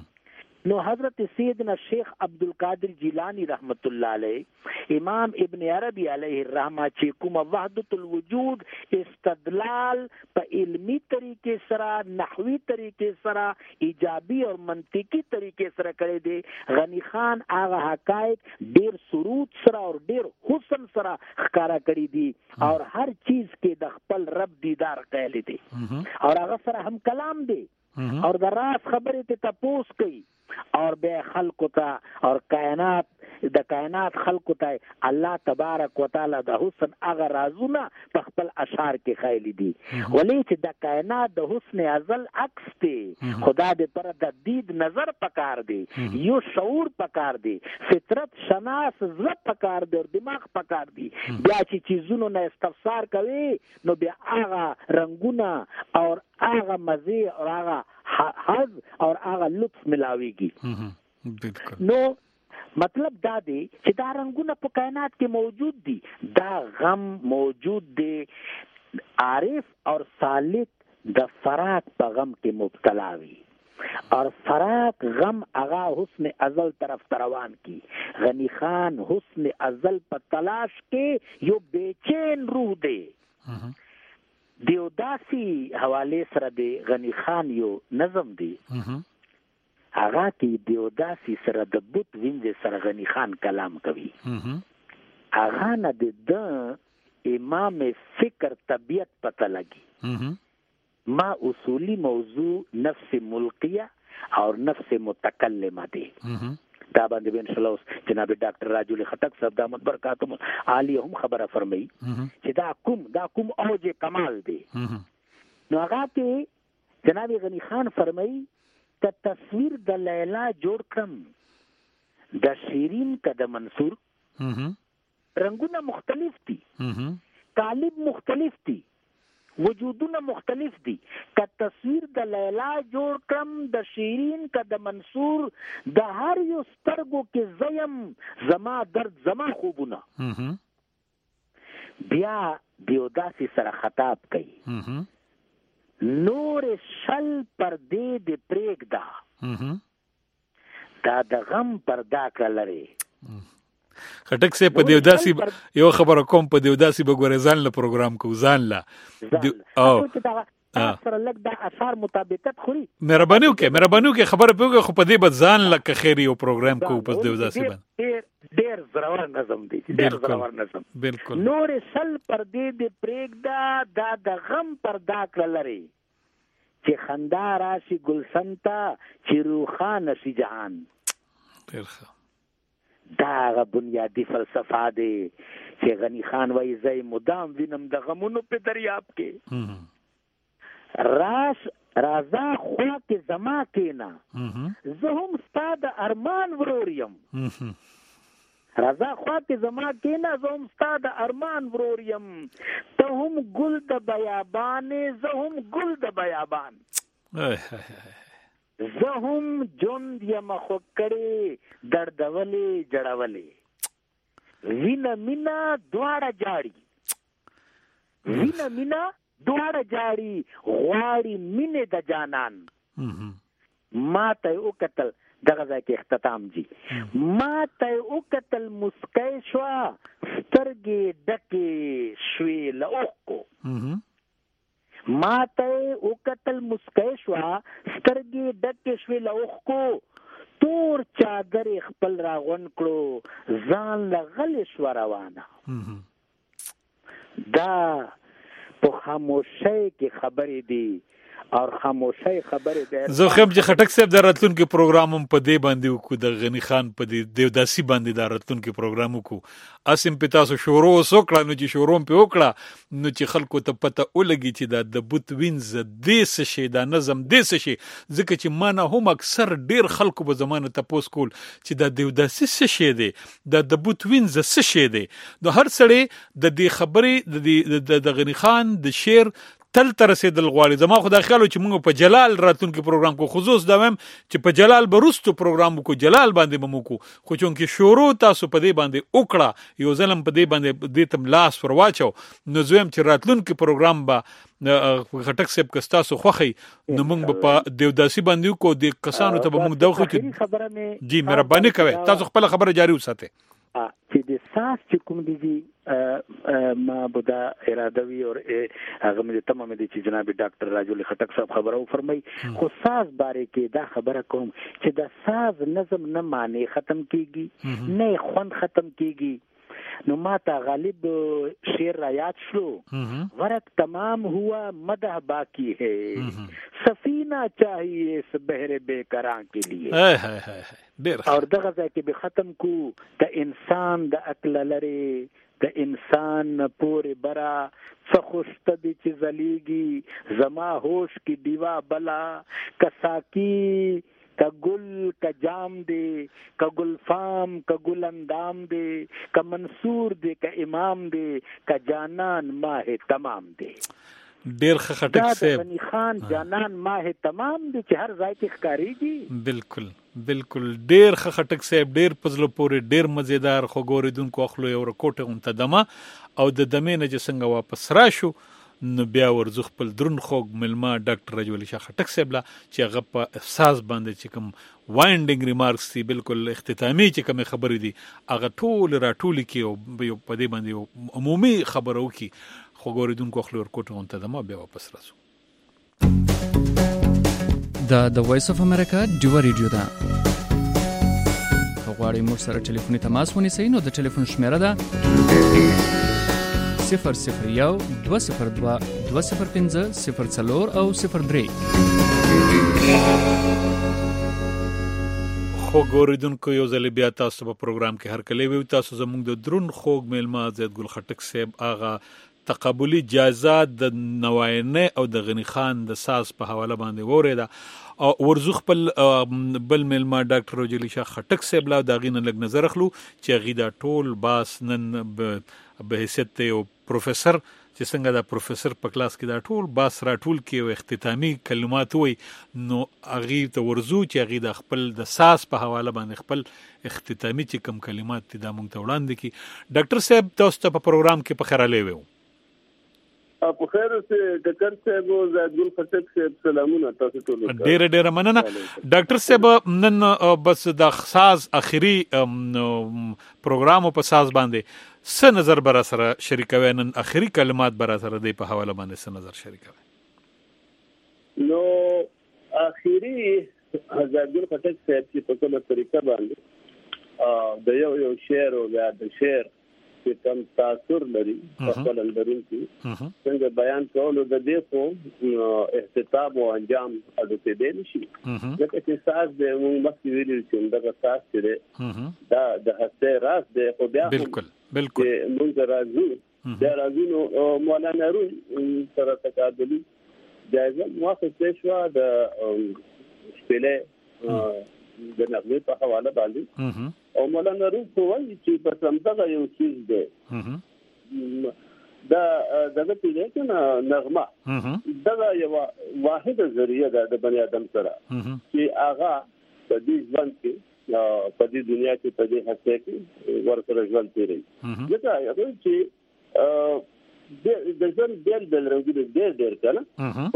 S8: نو حضرت سیدنا شیخ عبدالقادر جیلانی رحمت الله علیه, امام ابن عربی علیه الرحمه چې کوم وحدت الوجود استدلال په علمی طریقې سره, نحوی طریقې سره, ایجابي او منطقي طریقې سره کړی دی, غنی خان هغه حقایق ډیر سرود سره او ډیر حسن سره ښکارا کړی دي, اور هر چیز کې د خپل رب دیدار کړی دی, اور هغه سره هم کلام دی, اور د راز خبرې ته تپوس کوي, اور بے خلق تا اور کائنات د کائنات خلق تا الله تبارک وتعالی د حسن هغه رازونه په خپل اشعار کې خایلی دي, ولې چې د کائنات د حسن ازل عکس دی, خدا دې پر د دید نظر پکار دی, یو شعور پکار دی, فطرت شناس زړه پکار دی, اور دماغ پکار دی, بیا چې چیزونو نه استفسار کوي نو بیا هغه رنگونه اور هغه مزه اور هغه حظ اور هغه لطف ملاویږي. نو مطلب دا دی چې دا رنگونه په کائنات کې موجود دي, دا غم موجود دی, عارف اور سالک د فراق په غم کې مبتلا وي, اور فراق غم اغا حسن ازل طرف روان کی. غنی خان حسن ازل په تلاش کې یو بیچین روح دی. دیوداسی حواله سره دی غنی خان یو نظم دی, هغه کې دیوداسی سره د بوت وینځ سره غنی خان کلام کوي. هغه نه د امام فکر طبیعت پته لګي, ما اصولی موضوع نفس ملقیه اور نفس متکلمه دی. دا باندې به ان شاء الله جناب ډاکټر راجو خټک صاحب دامت برکاتهم عالی هم خبره فرمایي چې دا کوم دا کوم اوج کمال دی. نو هغه کې جناب غنی خان فرمایي ته تصویر د لیلا جوړ کړم د شیرین کا د منصور, رنگونه مختلف دي, قالب مختلف دي, وجودونه مختلف دي, که تصویر د لیلا جوړ کړم د شیرین کا د منصور, د هر یو سترګو کې زیم زما درد زما خوبونه. بیا دیوداسی سره خطاب کوي, نور شل پردې د پرېږده, دا د غم پردا کړه لري.
S7: خټک سه په دیوداسي یو خبره کوم په دیوداسي بګورې ځان له پروګرام کو ځان لا او سره لګ د اثر مطابقت خوري. مهرباني وکړه مهرباني وکړه خبره پیوګه خو په دې بد ځان لکه خیر یو پروګرام کو پس دیوداسي باندې
S8: ډېر ډېر زراور نظم دی ډېر زراور نظم
S7: بالکل
S8: نور سل پر دې د پرېګدا دا د غم پردا کړه لري چې خندا راشي ګلشن ته چې روخانه شي جهان.
S7: ډېر ښه
S8: دا بنیادی فلسفه دی چې غنی خان وایي زه مدام وینم د غمونو په دریاب کې راس رازا خوا کې زما کېنا زه هم ستا د ارمان ورور یم. رازا خوا کې زما کېنا زه هم ستا د ارمان ورور یم. ته هم ګل د بیابانې زه هم ګل د بیابان. زه هم جوند یم خو کړې دردولې جړولې وینه مینا دواړه جاړي وینه مینا دواړه جاړي غواړي مینې د جانان. ما ته وکتل دغه ځای کې اختتام جی ما ته وکتل مسکی شوه سترګې ډکې شوې له اوښکو. ما ته وکتل مسکی شوه سترګې ډکې شوې له اوښکو تور چادر خپل راغونډ کړو ځان له غلې شوه روانه. دا په خاموشۍ کې خبرې دي او خاموشۍ خبرې دي.
S7: زه خو چې خټک صاحب د راتلونکي پروګرام هم په دې باندې وکړو د غنی خان په دې دیوداسي باندې د راتلونکي پروګرام وکړو اسیم په تاسو شروع وسوکړه نو چې شروع په وکړه نو چې خلکو ته پته ولګي چې دا د بوت وینز د څه شي دا نظم د څه شي ځکه چې مانه هم اکثر ډیر خلکو په زمانه تاسو کول چې دا دیوداسي څه شي دی دا د بوت وینز څه شي دی نو هر سړی د دې خبرې د غنی خان د شعر تل تر رسیدل غواړي. زما خو دا خیالو چې موږ په جلال راتلونکي پروګرام کو خصوص دا ویم چې په جلال برستو پروګرام کو جلال باندې بمو کو خو چونکې شروع تاسو په دې باندې وکړه یو ځلم په دې باندې دې تم لاس ورواچو نو زویم چې راتلونکي پروګرام به خټک صاحب کستا سو خوخي نو موږ په دیوداسي باندې کو د کسانو ته به موږ دوخه کې جی مهرباني کوي تاسو خپل خبره جاری وساتئ
S8: چې د ساس چې کوم دي ما بدا اراده وی او هغه مې تمام دي چې جناب ډاکټر راجل خټک صاحب خبرو فرمای خو ساز باره کې دا خبره کوم چې دا ساز نظم نه معنی ختم کیږي نه خوند ختم کیږي نو ما تا غالب شعر را یاد شو ورق تمام ہوا مدح باقی ہے سفینہ چاہیے اس بحر بے کراں کے لیے اور دغه ځای کې به ختم کو د انسان د عقل لري د انسان پورې برا څخوشت دي چې زلیږي زما هوش کی دیوا بلا کساکی کا گل کا جام دے کا گلفام کا گل اندام دے کا منصور دے کا امام دے کا جانان ماہ تمام دے.
S7: ډیر خټک صاحب
S8: غنی خان جانان ماہ تمام دي چې هر ځای کې ښکاریږي.
S7: بالکل بالکل ډیر خټک صاحب ډیر پزلو پورې ډیر مزیدار خو ګوریدونکو اخلو یو رکوټه اون دمه او د دمې نه چې څنګه واپس راشو نو بیا ورزو خپل درن خوږ ملما ډاکټر رجولی شاه خټک صاحب لا چې هغه په احساس باندې چې کوم وایندینګ ریمارکس دي بالکل اختتامي چې کوم خبرې دي هغه ټول راټول کی او په دې باندې عمومي خبرو کی خو ګوریدونکو خپل ورکوټه اون دمه بیا واپس راسو.
S9: دا د وایس اف امریکا ډیو ریډیو ده. غواړئ موږ سره ټلیفوني تماس ونیسئ نو د ټلیفون شمیره ده صفر صفر یو دوه صفر دوه دوه صفر پنځه صفر څلور او صفر درې.
S7: خو ګوریدونکو یو ځل بیا تاسو په پروګرام کې هر کله وي تاسو زموږ د درون خوږ میلمه زید ګل خټک صاحب آغا تقابلی جایزات د نواینه او د غنی خان د ساز په حواله باندې وریدا او ورزو خپل بل میلما ډاکټر رجلی شاه خټک صاحب لا دا غینه لګ نظر اخلو چې غیدا ټول باس نن به حیثیت یو پروفیسور چې څنګه دا پروفیسور په کلاس کې دا ټول باس را ټول کې او اختتامی کلمات وي نو اغي ته ورزو چې غیدا خپل د ساز په حواله باندې خپل اختتامی چې کوم کلمات دا مونږ ته وړاندې کی ډاکټر صاحب تاسو ته په پروګرام کې په خیراله وو.
S10: په خیر سره ډاکټر صاحب او زاد ګل خټک صاحب سلامونه تاسو ټول.
S7: ډېر ډېر مننه ډاکټر صاحب. نن بس د خاص اخري پروګرام په ساز باندې څه نظر بر سره شریکوي؟ نن اخري کلمات بر سره دی په حواله باندې څه نظر شریکوي؟
S10: نو اخري زاد ګل خټک صاحب چې په کومه طریقه باندې د یو یو شعر او د شعر چې کم تاثر لري په خپل اندرون کې څنګه بیان کول د دې په احتساب او انجام اډوته دی نشي. لکه چې ساز د مخکې ویلي چې دغه ساز چې دا د هسته راز دی خو بیا
S7: بالکل بالکل
S10: موږ راځو دا راځو نو مولانا رون سره تقابلي جایزه موافقه شو د شپله د نغمه په حواله باندې او مولانا روح کوي چې په څنګه یو چیز دی دا دغه پیډه کنه نغمه دا یو واحده ذریعہ ده د بنی آدم سره چې هغه په دې ژوند کې په دې دنیا کې په دې هڅه کې ورسره ژوند کوي. دا یو چې د ژوند بیل بیل رنګونه ډېر ډېر کنه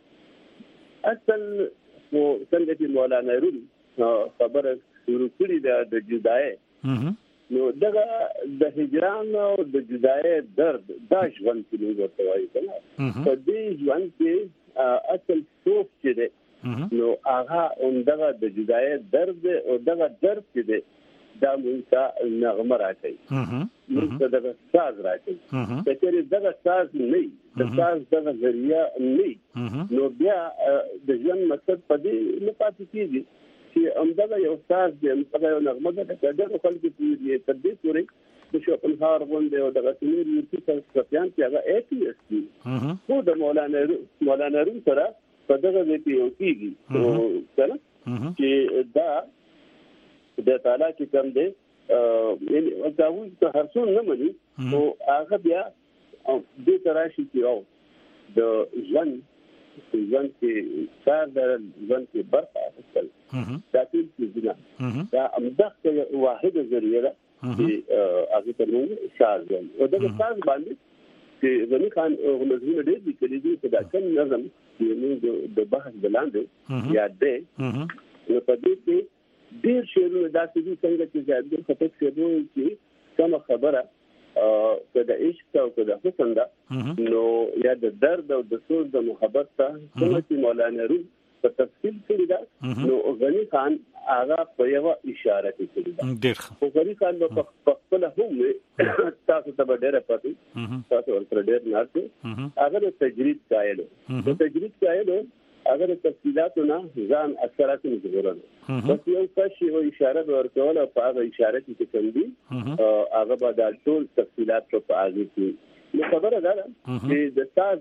S10: او اصل نو څنګه چې مولانا روح خبره شروع کړې ده د جدای نو دغه د هجران او د جدای درد دا ژوند کې موږ ورته وایو کنه په دې ژوند کې اصل څوک چې ده نو هغه اندغه د جدای درد او دغه درد چې ده دا موږ ته نغمه راکړي موږ ته دغه ساز راکړي چې دغه ساز نه د ساز دغه ذریعہ نه نو بیا د ژوند مقصد په دې نه پاتې کیږي چې همدغه یو ساز دی همدغه یو نغمه ده چې ډېر خلکو پوهېږي تر دې پورې د شوپنهاور غونډې او دغه نور یورپي فلسفیان چې هغه ایتیسټ دي خو د مولانا مولانا روم سره په دغه ځای کې یو کېږي کنه چې دا د تعالی کې کوم دی یعنې دا وایي چې هر څو نه مني نو هغه بیا دې ته راشي چې او د ژوند ژوند کې کار د ژوند کې برخه اخیستل دا ټول څیزونه دا همدغه واحده ذریعہ ده چې هغه ته موږ ساز وایو او دغه ساز باندې چې غني خان نظمونه ډېر لیکلي دي چې دا کوم نظم چې موږ د بحث بلاندې یاد دی نو په دې کې ډېر شعرونه داسې دي څنګه چې زاد ګل خټک صاحب وایي چې کومه خبره که د عشق او که د حسن ده نو یا د درد او د سوز د محبت ته کومه چې مولانا روم په تفصیل کړی ده نو غني خان هغه په یوه اشاره کې کړی ده خو غني خان په خپله هم تاسو ته به ډېره پاتې تاسو ورسره ډېر ناست هغه د تجرید قایل د تجرید قایل هغه د تفصیلاتو نه ځان اکثرات نه جوړول بس یو کش یو اشاره ورکول او په هغه اشاره کې کوم دي هغه به د ټول تفصیلات په هغه کې نو خبره ده چې د ساز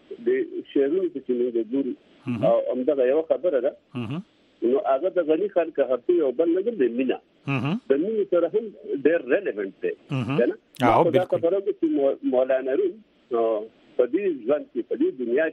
S10: د شعرونو چې موږ د ګورو او همدغه یو خبره ده نو هغه د غني خان که هرڅه یو بل نه دی مینا د مینې سره هم ډېر ریلیونټ دی کنه او دا خبره چې مولانا روم په دې ژوند کې په دې دنیا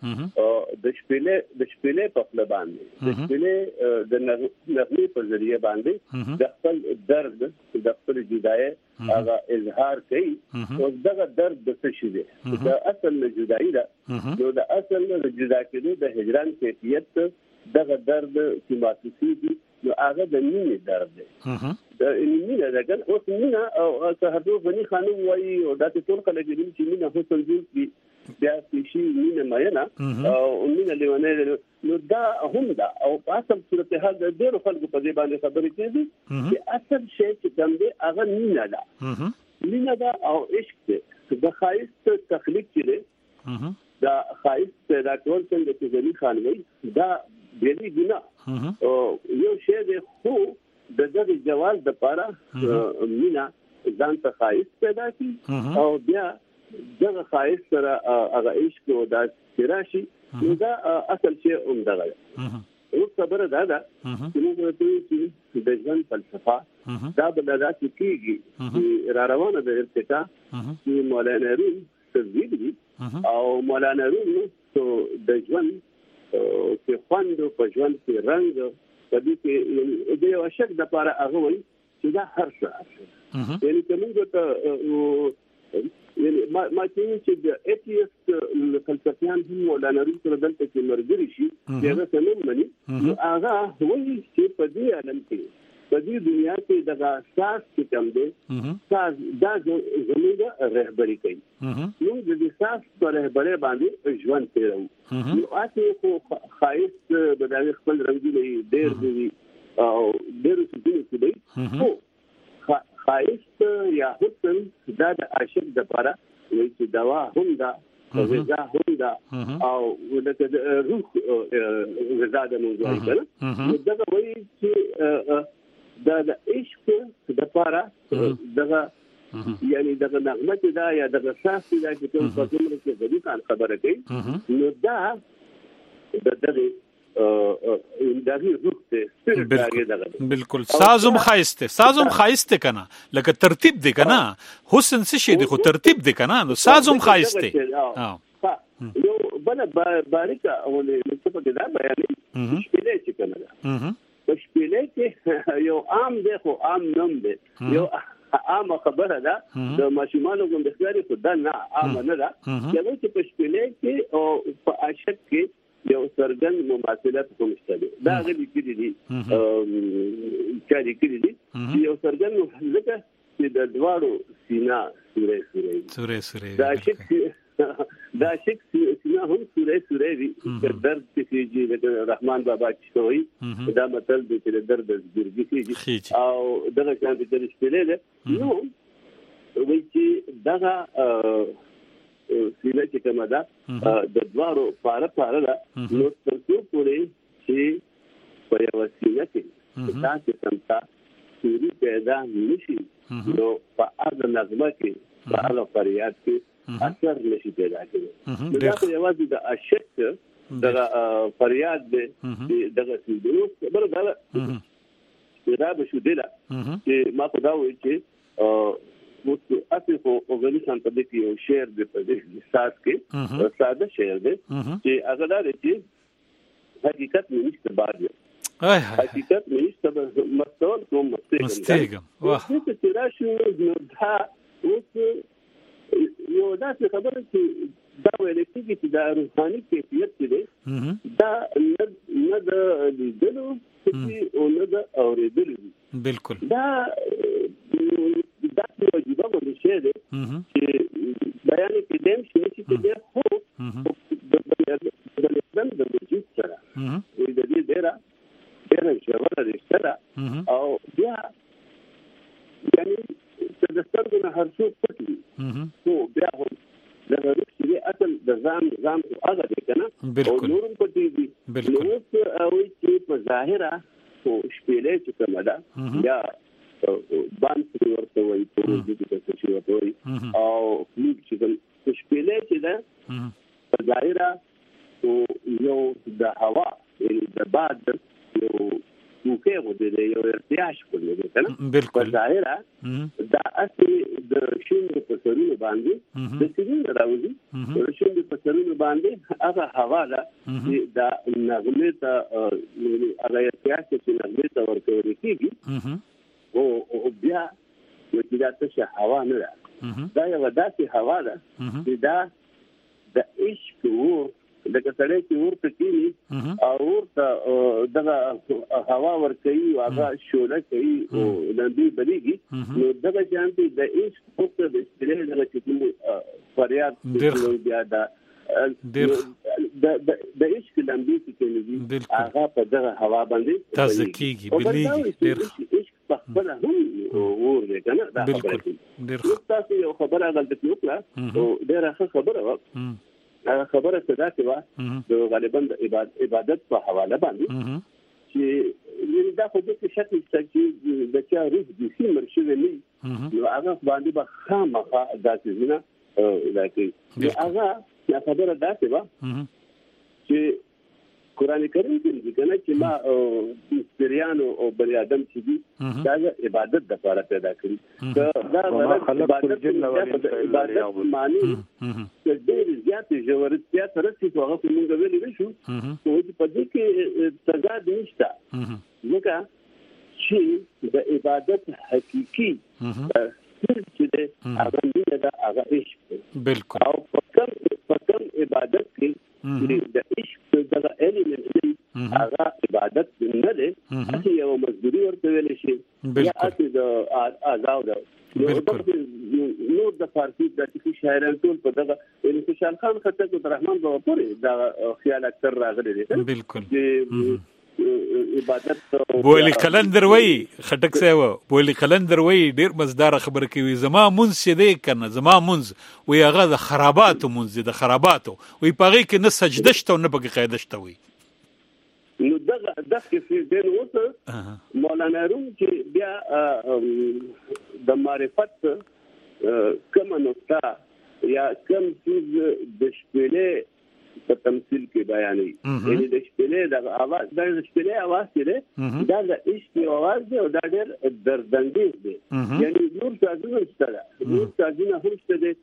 S10: کې د شپېلې د شپېلې په خپل باندې د شپېلې د نغمې په ذریعہ باندې د خپل درد د خپل جدای هغه اظهار کوي او دغه درد د څه شي دی د اصل نه جدایي ده نو د اصل نه جدا کېدو د هجران کیفیت دغه درد چې محسوسېږي نو هغه د مینې درد دی د مینه ده ګل اوس مینه او که هغه غني خانم وایي او دا ټول خلک دي چې مینه هو څنګه بیا شي مینه مینه او مینه لیونه نو دا هم دا او په اصل صورتحال د ډېرو خلکو په دې باندې خبرې کېږي چې اصل شی چې کوم دی هغه مینه ده مینه ده او عشق دی د ښایست تخلیق کړي دا ښایست پیدا کول څنګه چې غني خان وایي دا بیلی ګناه او یو شی دی خو د دې جواز د پاره مینا ځان ته خایس پیدا کی او بیا دغه خایس سره هغه عشق او د راشي دا اصل شی اومدغه او خبره دا ده چې موږ ته چې د ژوند فلسفه دا بلدات کیږي را روانه د ارتقا چې مولانا روم تزوید دي او مولانا روم نو د ژوند چې خوند په ژوند کې رنګ په دې کې د یو شک د لپاره هغه وایي چې دا هر څه یعنی چې موږ ته یعنی ما ما چې د ایتیست فلسفیان هم مولانا روم سره دلته کې مرګري شي هغه څنګه مني هغه وایي چې په دې عالم کې په دې دنیا کې د اساس کې کم دی اساس دا زموږ رهبری کوي نو د اساس پر رهبری باندې ژوند تیرو نو اته خو خایس د دغه خپل رنګونه ډېر دی او ډېر څه دی خو خایست یا حسن دا د عاشق د لپاره وایي چې دوا هم دا غذا هم دا او د روح غذا د موضوع کړه دا وایي چې دا د عشق د لپاره دغه یعنی دغه نغمه دا یا دغه ساس دا چې کوم په کومه کې د دې کار خبره کوي نو دا د دغه
S7: بالکل سازم خایسته سازم خایسته کنه لکه ترتیب دی کنه حسن څه شي دی خو ترتیب دی کنه نو سازم خایسته
S10: ها یو بل باریکه او څه په دا بیانې شپېلې چې کنه په شپېلې کې یو عام دی خو عام نوم دی یو عام خبره ده د ماشومانو کوم د ښکاري خو دا نه عام نه ده چې په شپېلې کې او په عاشق کې یو سرګن مماثلت کوم شته دا غلي کړی دي کاری کړی دي یو سرګن لکه چې د دواړو سینا سورې سورې
S7: سورې سورې
S10: دا شک دا شک سینا هم سورې سورې دي د درد چې د رحمان بابا چې وایي دا مطلب دی چې درد د ګرګي چې او دغه څنګه د شپېلې ده نو وایي چې دغه سینا چې کومه ده د دوارو پاره پاره ده نو تر څو پورې چې په یو سینا کې تاسو سمتا سوري پیدا نشي نو په هغه نغمه کې په هغه فریاد کې اثر نشي پیدا کېږي دا په یوازې د عاشق دغه فریاد دی دغه سیدو بل دا دا به شو دی چې ما په دا وایي چې وڅ اته خو اوغلی سان په دې کې یو شعر دی په دې ساز کې ساده شعر دی چې هغه دا دی چې حقیقت نشته باندې حقیقت نشته مستول کوم
S7: مستګم واه
S10: چې راشي نو دا اوس یو داسې خبره چې دا ویل کېږي چې دا روحاني کیفیت دی دا نه د لیدلو او نه د اورېدلو
S7: بالکل
S10: دا دا یو جواب ورشي دی چې بیان کې دیم شي چې د خو د د د وجود سره د دې ډیره ډیره ژوره رشته ده او بیا یعنی چې د سترګو نه هر څه پټي نو بیا هم د رښتیا اصل د ځان ځان هغه دی کنه او نورم پټي دي نو او چې په ظاهره او شپېلې چې کومه ده یا باندې ورته وایي په دې کې څه شي ورته وایي او موږ چې شپېلې چې ده په ظاهره او یو د هوا یعنی د باد یو موکه و دې یو ارتعاش کوي کنه
S7: بالکل
S10: ظاهره دا اصلي د شین په سرونو باندې د سرونو راوځي د شین په سرونو باندې هغه هوا ده چې دا نغمه ته هغه ارتعاش چې نغمه ته ورکوي کیږي او بیا چې دا څه هوا نه ده دا یو داسې هوا ده چې دا د عشق ور د کتلې چې ورته کینی او ورته دغه هوا ور کوي او هغه شوله کوي او لندې بلیږي نو دغه ځانته د عشق په د استلې دغه چې فریاد بیا دا د د عشق لندې کې کېږي هغه په دغه هوا باندې
S7: تازه کیږي بلیږي ډېر
S10: خپل هم ور دی کنه دا خبره ډېر تاسو یو خبره غلطه وکړه او ډېر ښه خبره وکړه هغه خبره صدا کړه د غالبا د عبادت په حواله باندې چې دا خو د شکل چې د چا روح د سیمر شوی نه نو هغه باندې به خامخا داسې نه لکه هغه خبره داسې و چې قران کریم کې کنه چې ما سپریانو او بنی آدم چې دي دا عبادت د لپاره پیدا کړی دا دا عبادت معنی چې ډېر زیات ژورتیا سره چې هغه موږ ویلې شو چې په دې کې تضاد نشته ځکه چې د عبادت حقيقي اصل چې دی هغه مینه ده، هغه عشق
S7: بالکل.
S10: او په کوم په کوم عبادت کې د عشق دغه ایلیمنټ دی هغه عبادت نه دی، چې یو مزدوري ورته ویل شي یا اته د آزاد ده. نور د فارسی د ټکی شاعران ټول په دغه ان خوشحال خان خټک او رحمان بابا پورې دا خیال اکثر راغلي دي.
S7: بالکل.
S10: عبادت
S7: بولی قلندر وای خټک صاحب بولی قلندر وای ډیر مزدار خبر کوي زما مونږ شه دی کنه زما مونږ وی هغه د خراباتو مونږ د خراباتو وی پاغي کې نه سجده شته نه پکې قاعده شته وی.
S10: نو دغه دغه څه دین اوس مولانا روم چې بیا د معرفت کوم نقطه یا کوم څه د شپېلې په تمثيل کې بیانې یعنی د شپېلې د اواز د شپېلې اواز کې دا د عشق اواز دی او دا ډېر دردانګیز دی. یعنی نور څه شته نور څه هم شته دي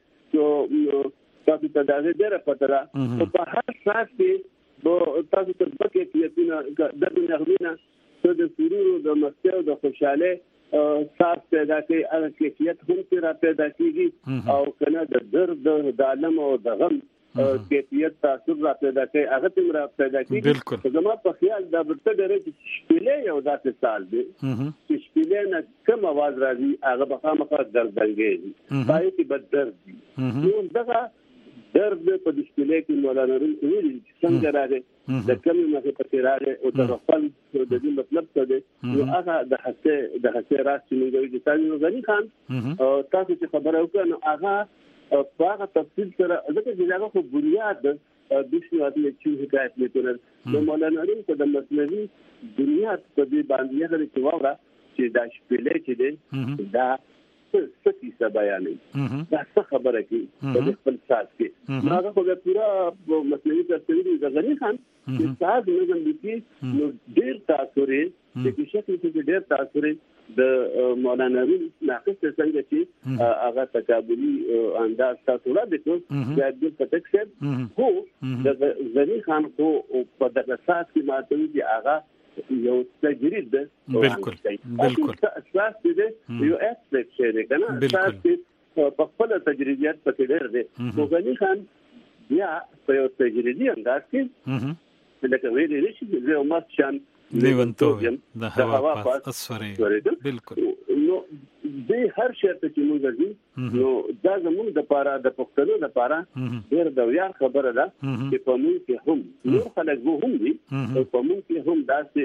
S10: چې تاسو ته دا ډېر پته را په هر ساعت کې تاسو ته بکې کېتونه د نغمینه څه د سرور د مسته او د خوشاله ساس پیدا کوي، هغه کیفیت هم پیدا پیدا کیږي او کنه د درد د عالم او د غم کیفیت تاثیر را پیدا کوي، هغه تم را پیدا کیږي. زما په خیال دا برته ډېر چې شپېلې یو داسې سال دی چې شپېلې نه کوم आवाज راځي هغه به خامخا دردانګي پای کې بد درد دي. نو دغه درد په شپېلې کې مولانا روم ویلي چې څنګه راځي د کوم نه په تیراله او د خپل د دې مطلب څه دی. نو هغه د حسه د حسه راځي چې موږ د تاسو غني خان تاسو چې خبره وکړو نو هغه په هغه تفصیل سره ځکه چې هغه خو بنیاد د شنو د چې حکایت لیکل نو مولانا روم په د مصنوعي بنیاد په دې باندې هغه چې وره چې دا شپېلې چې دی دا څه څه بیانې دا څه خبره کوي په خپل ساز کې. هغه خو د پورا مصنوعي تفصیل د غني خان چې ساز نظم لیکي نو ډېر تاثیر د شکل کې ډېر تاثیر د مولانا روم ناقص څنګه چې هغه تکابلي انداز تاسو را دي چې د پټکشن هو د غني خان کو په دغه ساز کې ماته دي هغه یو تجرید ده.
S7: بالکل بالکل
S10: اساس دې یو اسپیکټ شي کنه اساس په خپل تجربيات پکې ډېر دي. خو غني خان بیا په یو تجریدي انداز کې لکه ویلې نشي زه ما شان
S7: لیونتو د هوا پاس اسفرې بالکل.
S10: نو د هر شرط چې موږ ځي نو دا زموږ د پاره د پښتنو د پاره ډېر د ویاړ خبره ده چې په موږ کې هم نور خلک وو هم دي او په موږ کې هم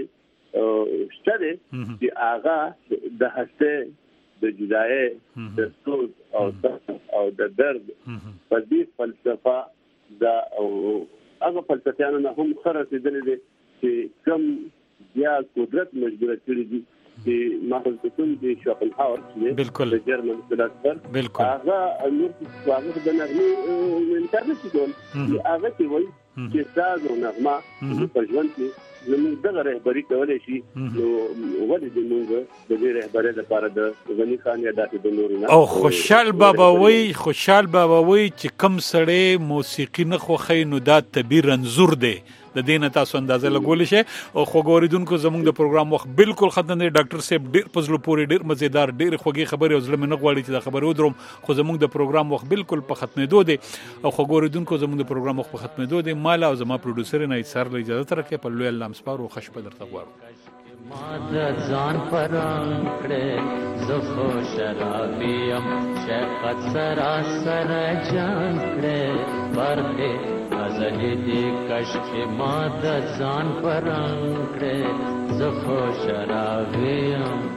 S10: داسې شته دي چې هغه د هسته د جدای د سوز او او د درد په دې فلسفه دا او هغه فلسفیانو نه هم خرڅ دي چې کم یا قدرت مجبور کړی دي چې ماخذتون دي شوپنهاور چې د جرمن فلسفر هغه نور هغه د نغمه انټرنیشنل هغه چې وایي چې ساز او نغمه په ژوند کې زموږ دغه رهبري کولای شي. نو ولې د موږ د دې رهبرۍ لپاره د غني خان یا د نور نه
S7: او خوشحال بابا وای خوشحال بابا وای چې کم سړی موسیقي نه خوخی نو دا طبي رنځور دی د دینه تاسو اندازه لګول شي. او خو ګوریدونکو زموږ د پروګرام وخت بالکل ختم دی. ډاکټر صاحب ډیر پزلو پوری ډیر مزیدار ډیر خوږی خبرې او ظلم نه غواړي چې د خبرو دروم خو زموږ د پروګرام وخت بالکل په ختمېدو دی. او خو ګوریدونکو زموږ د پروګرام وخت په ختمېدو دی. مال او زما پروډوسر نه ایثار له اجازه ترکه په لوی الله مسپارو خوش په درته غواړو.
S11: ماد ځان پران کړه زخو شرابیم شفقت سرا سر جان کړه پرده ازلی دی کشک ماد ځان پران کړه زخو شرابیم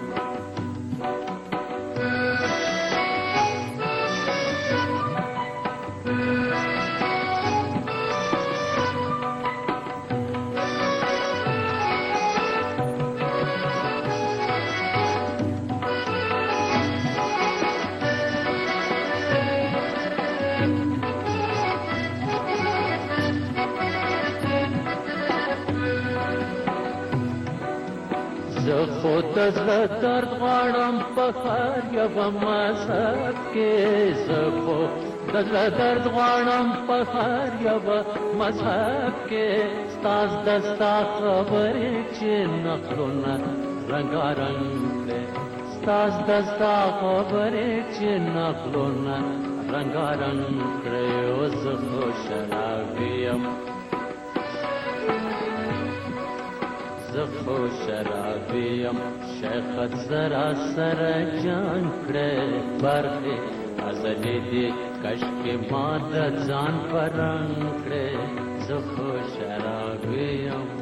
S11: خود درد غړم په هر یو مذهب کې زخو د درد غړم په هر یو مذهب کې ستاس دستا خبرې چې نخلونه رنگارنګ تاس دستا خبرې چې نقلونه رنګارنګ کړې اوس خو شرابي یم زه خو شرابي یم شیخت زرا سره جان کړې برخې ازلې دې کشکې ما د ځان په رنګ کړې زه خو شرابي یم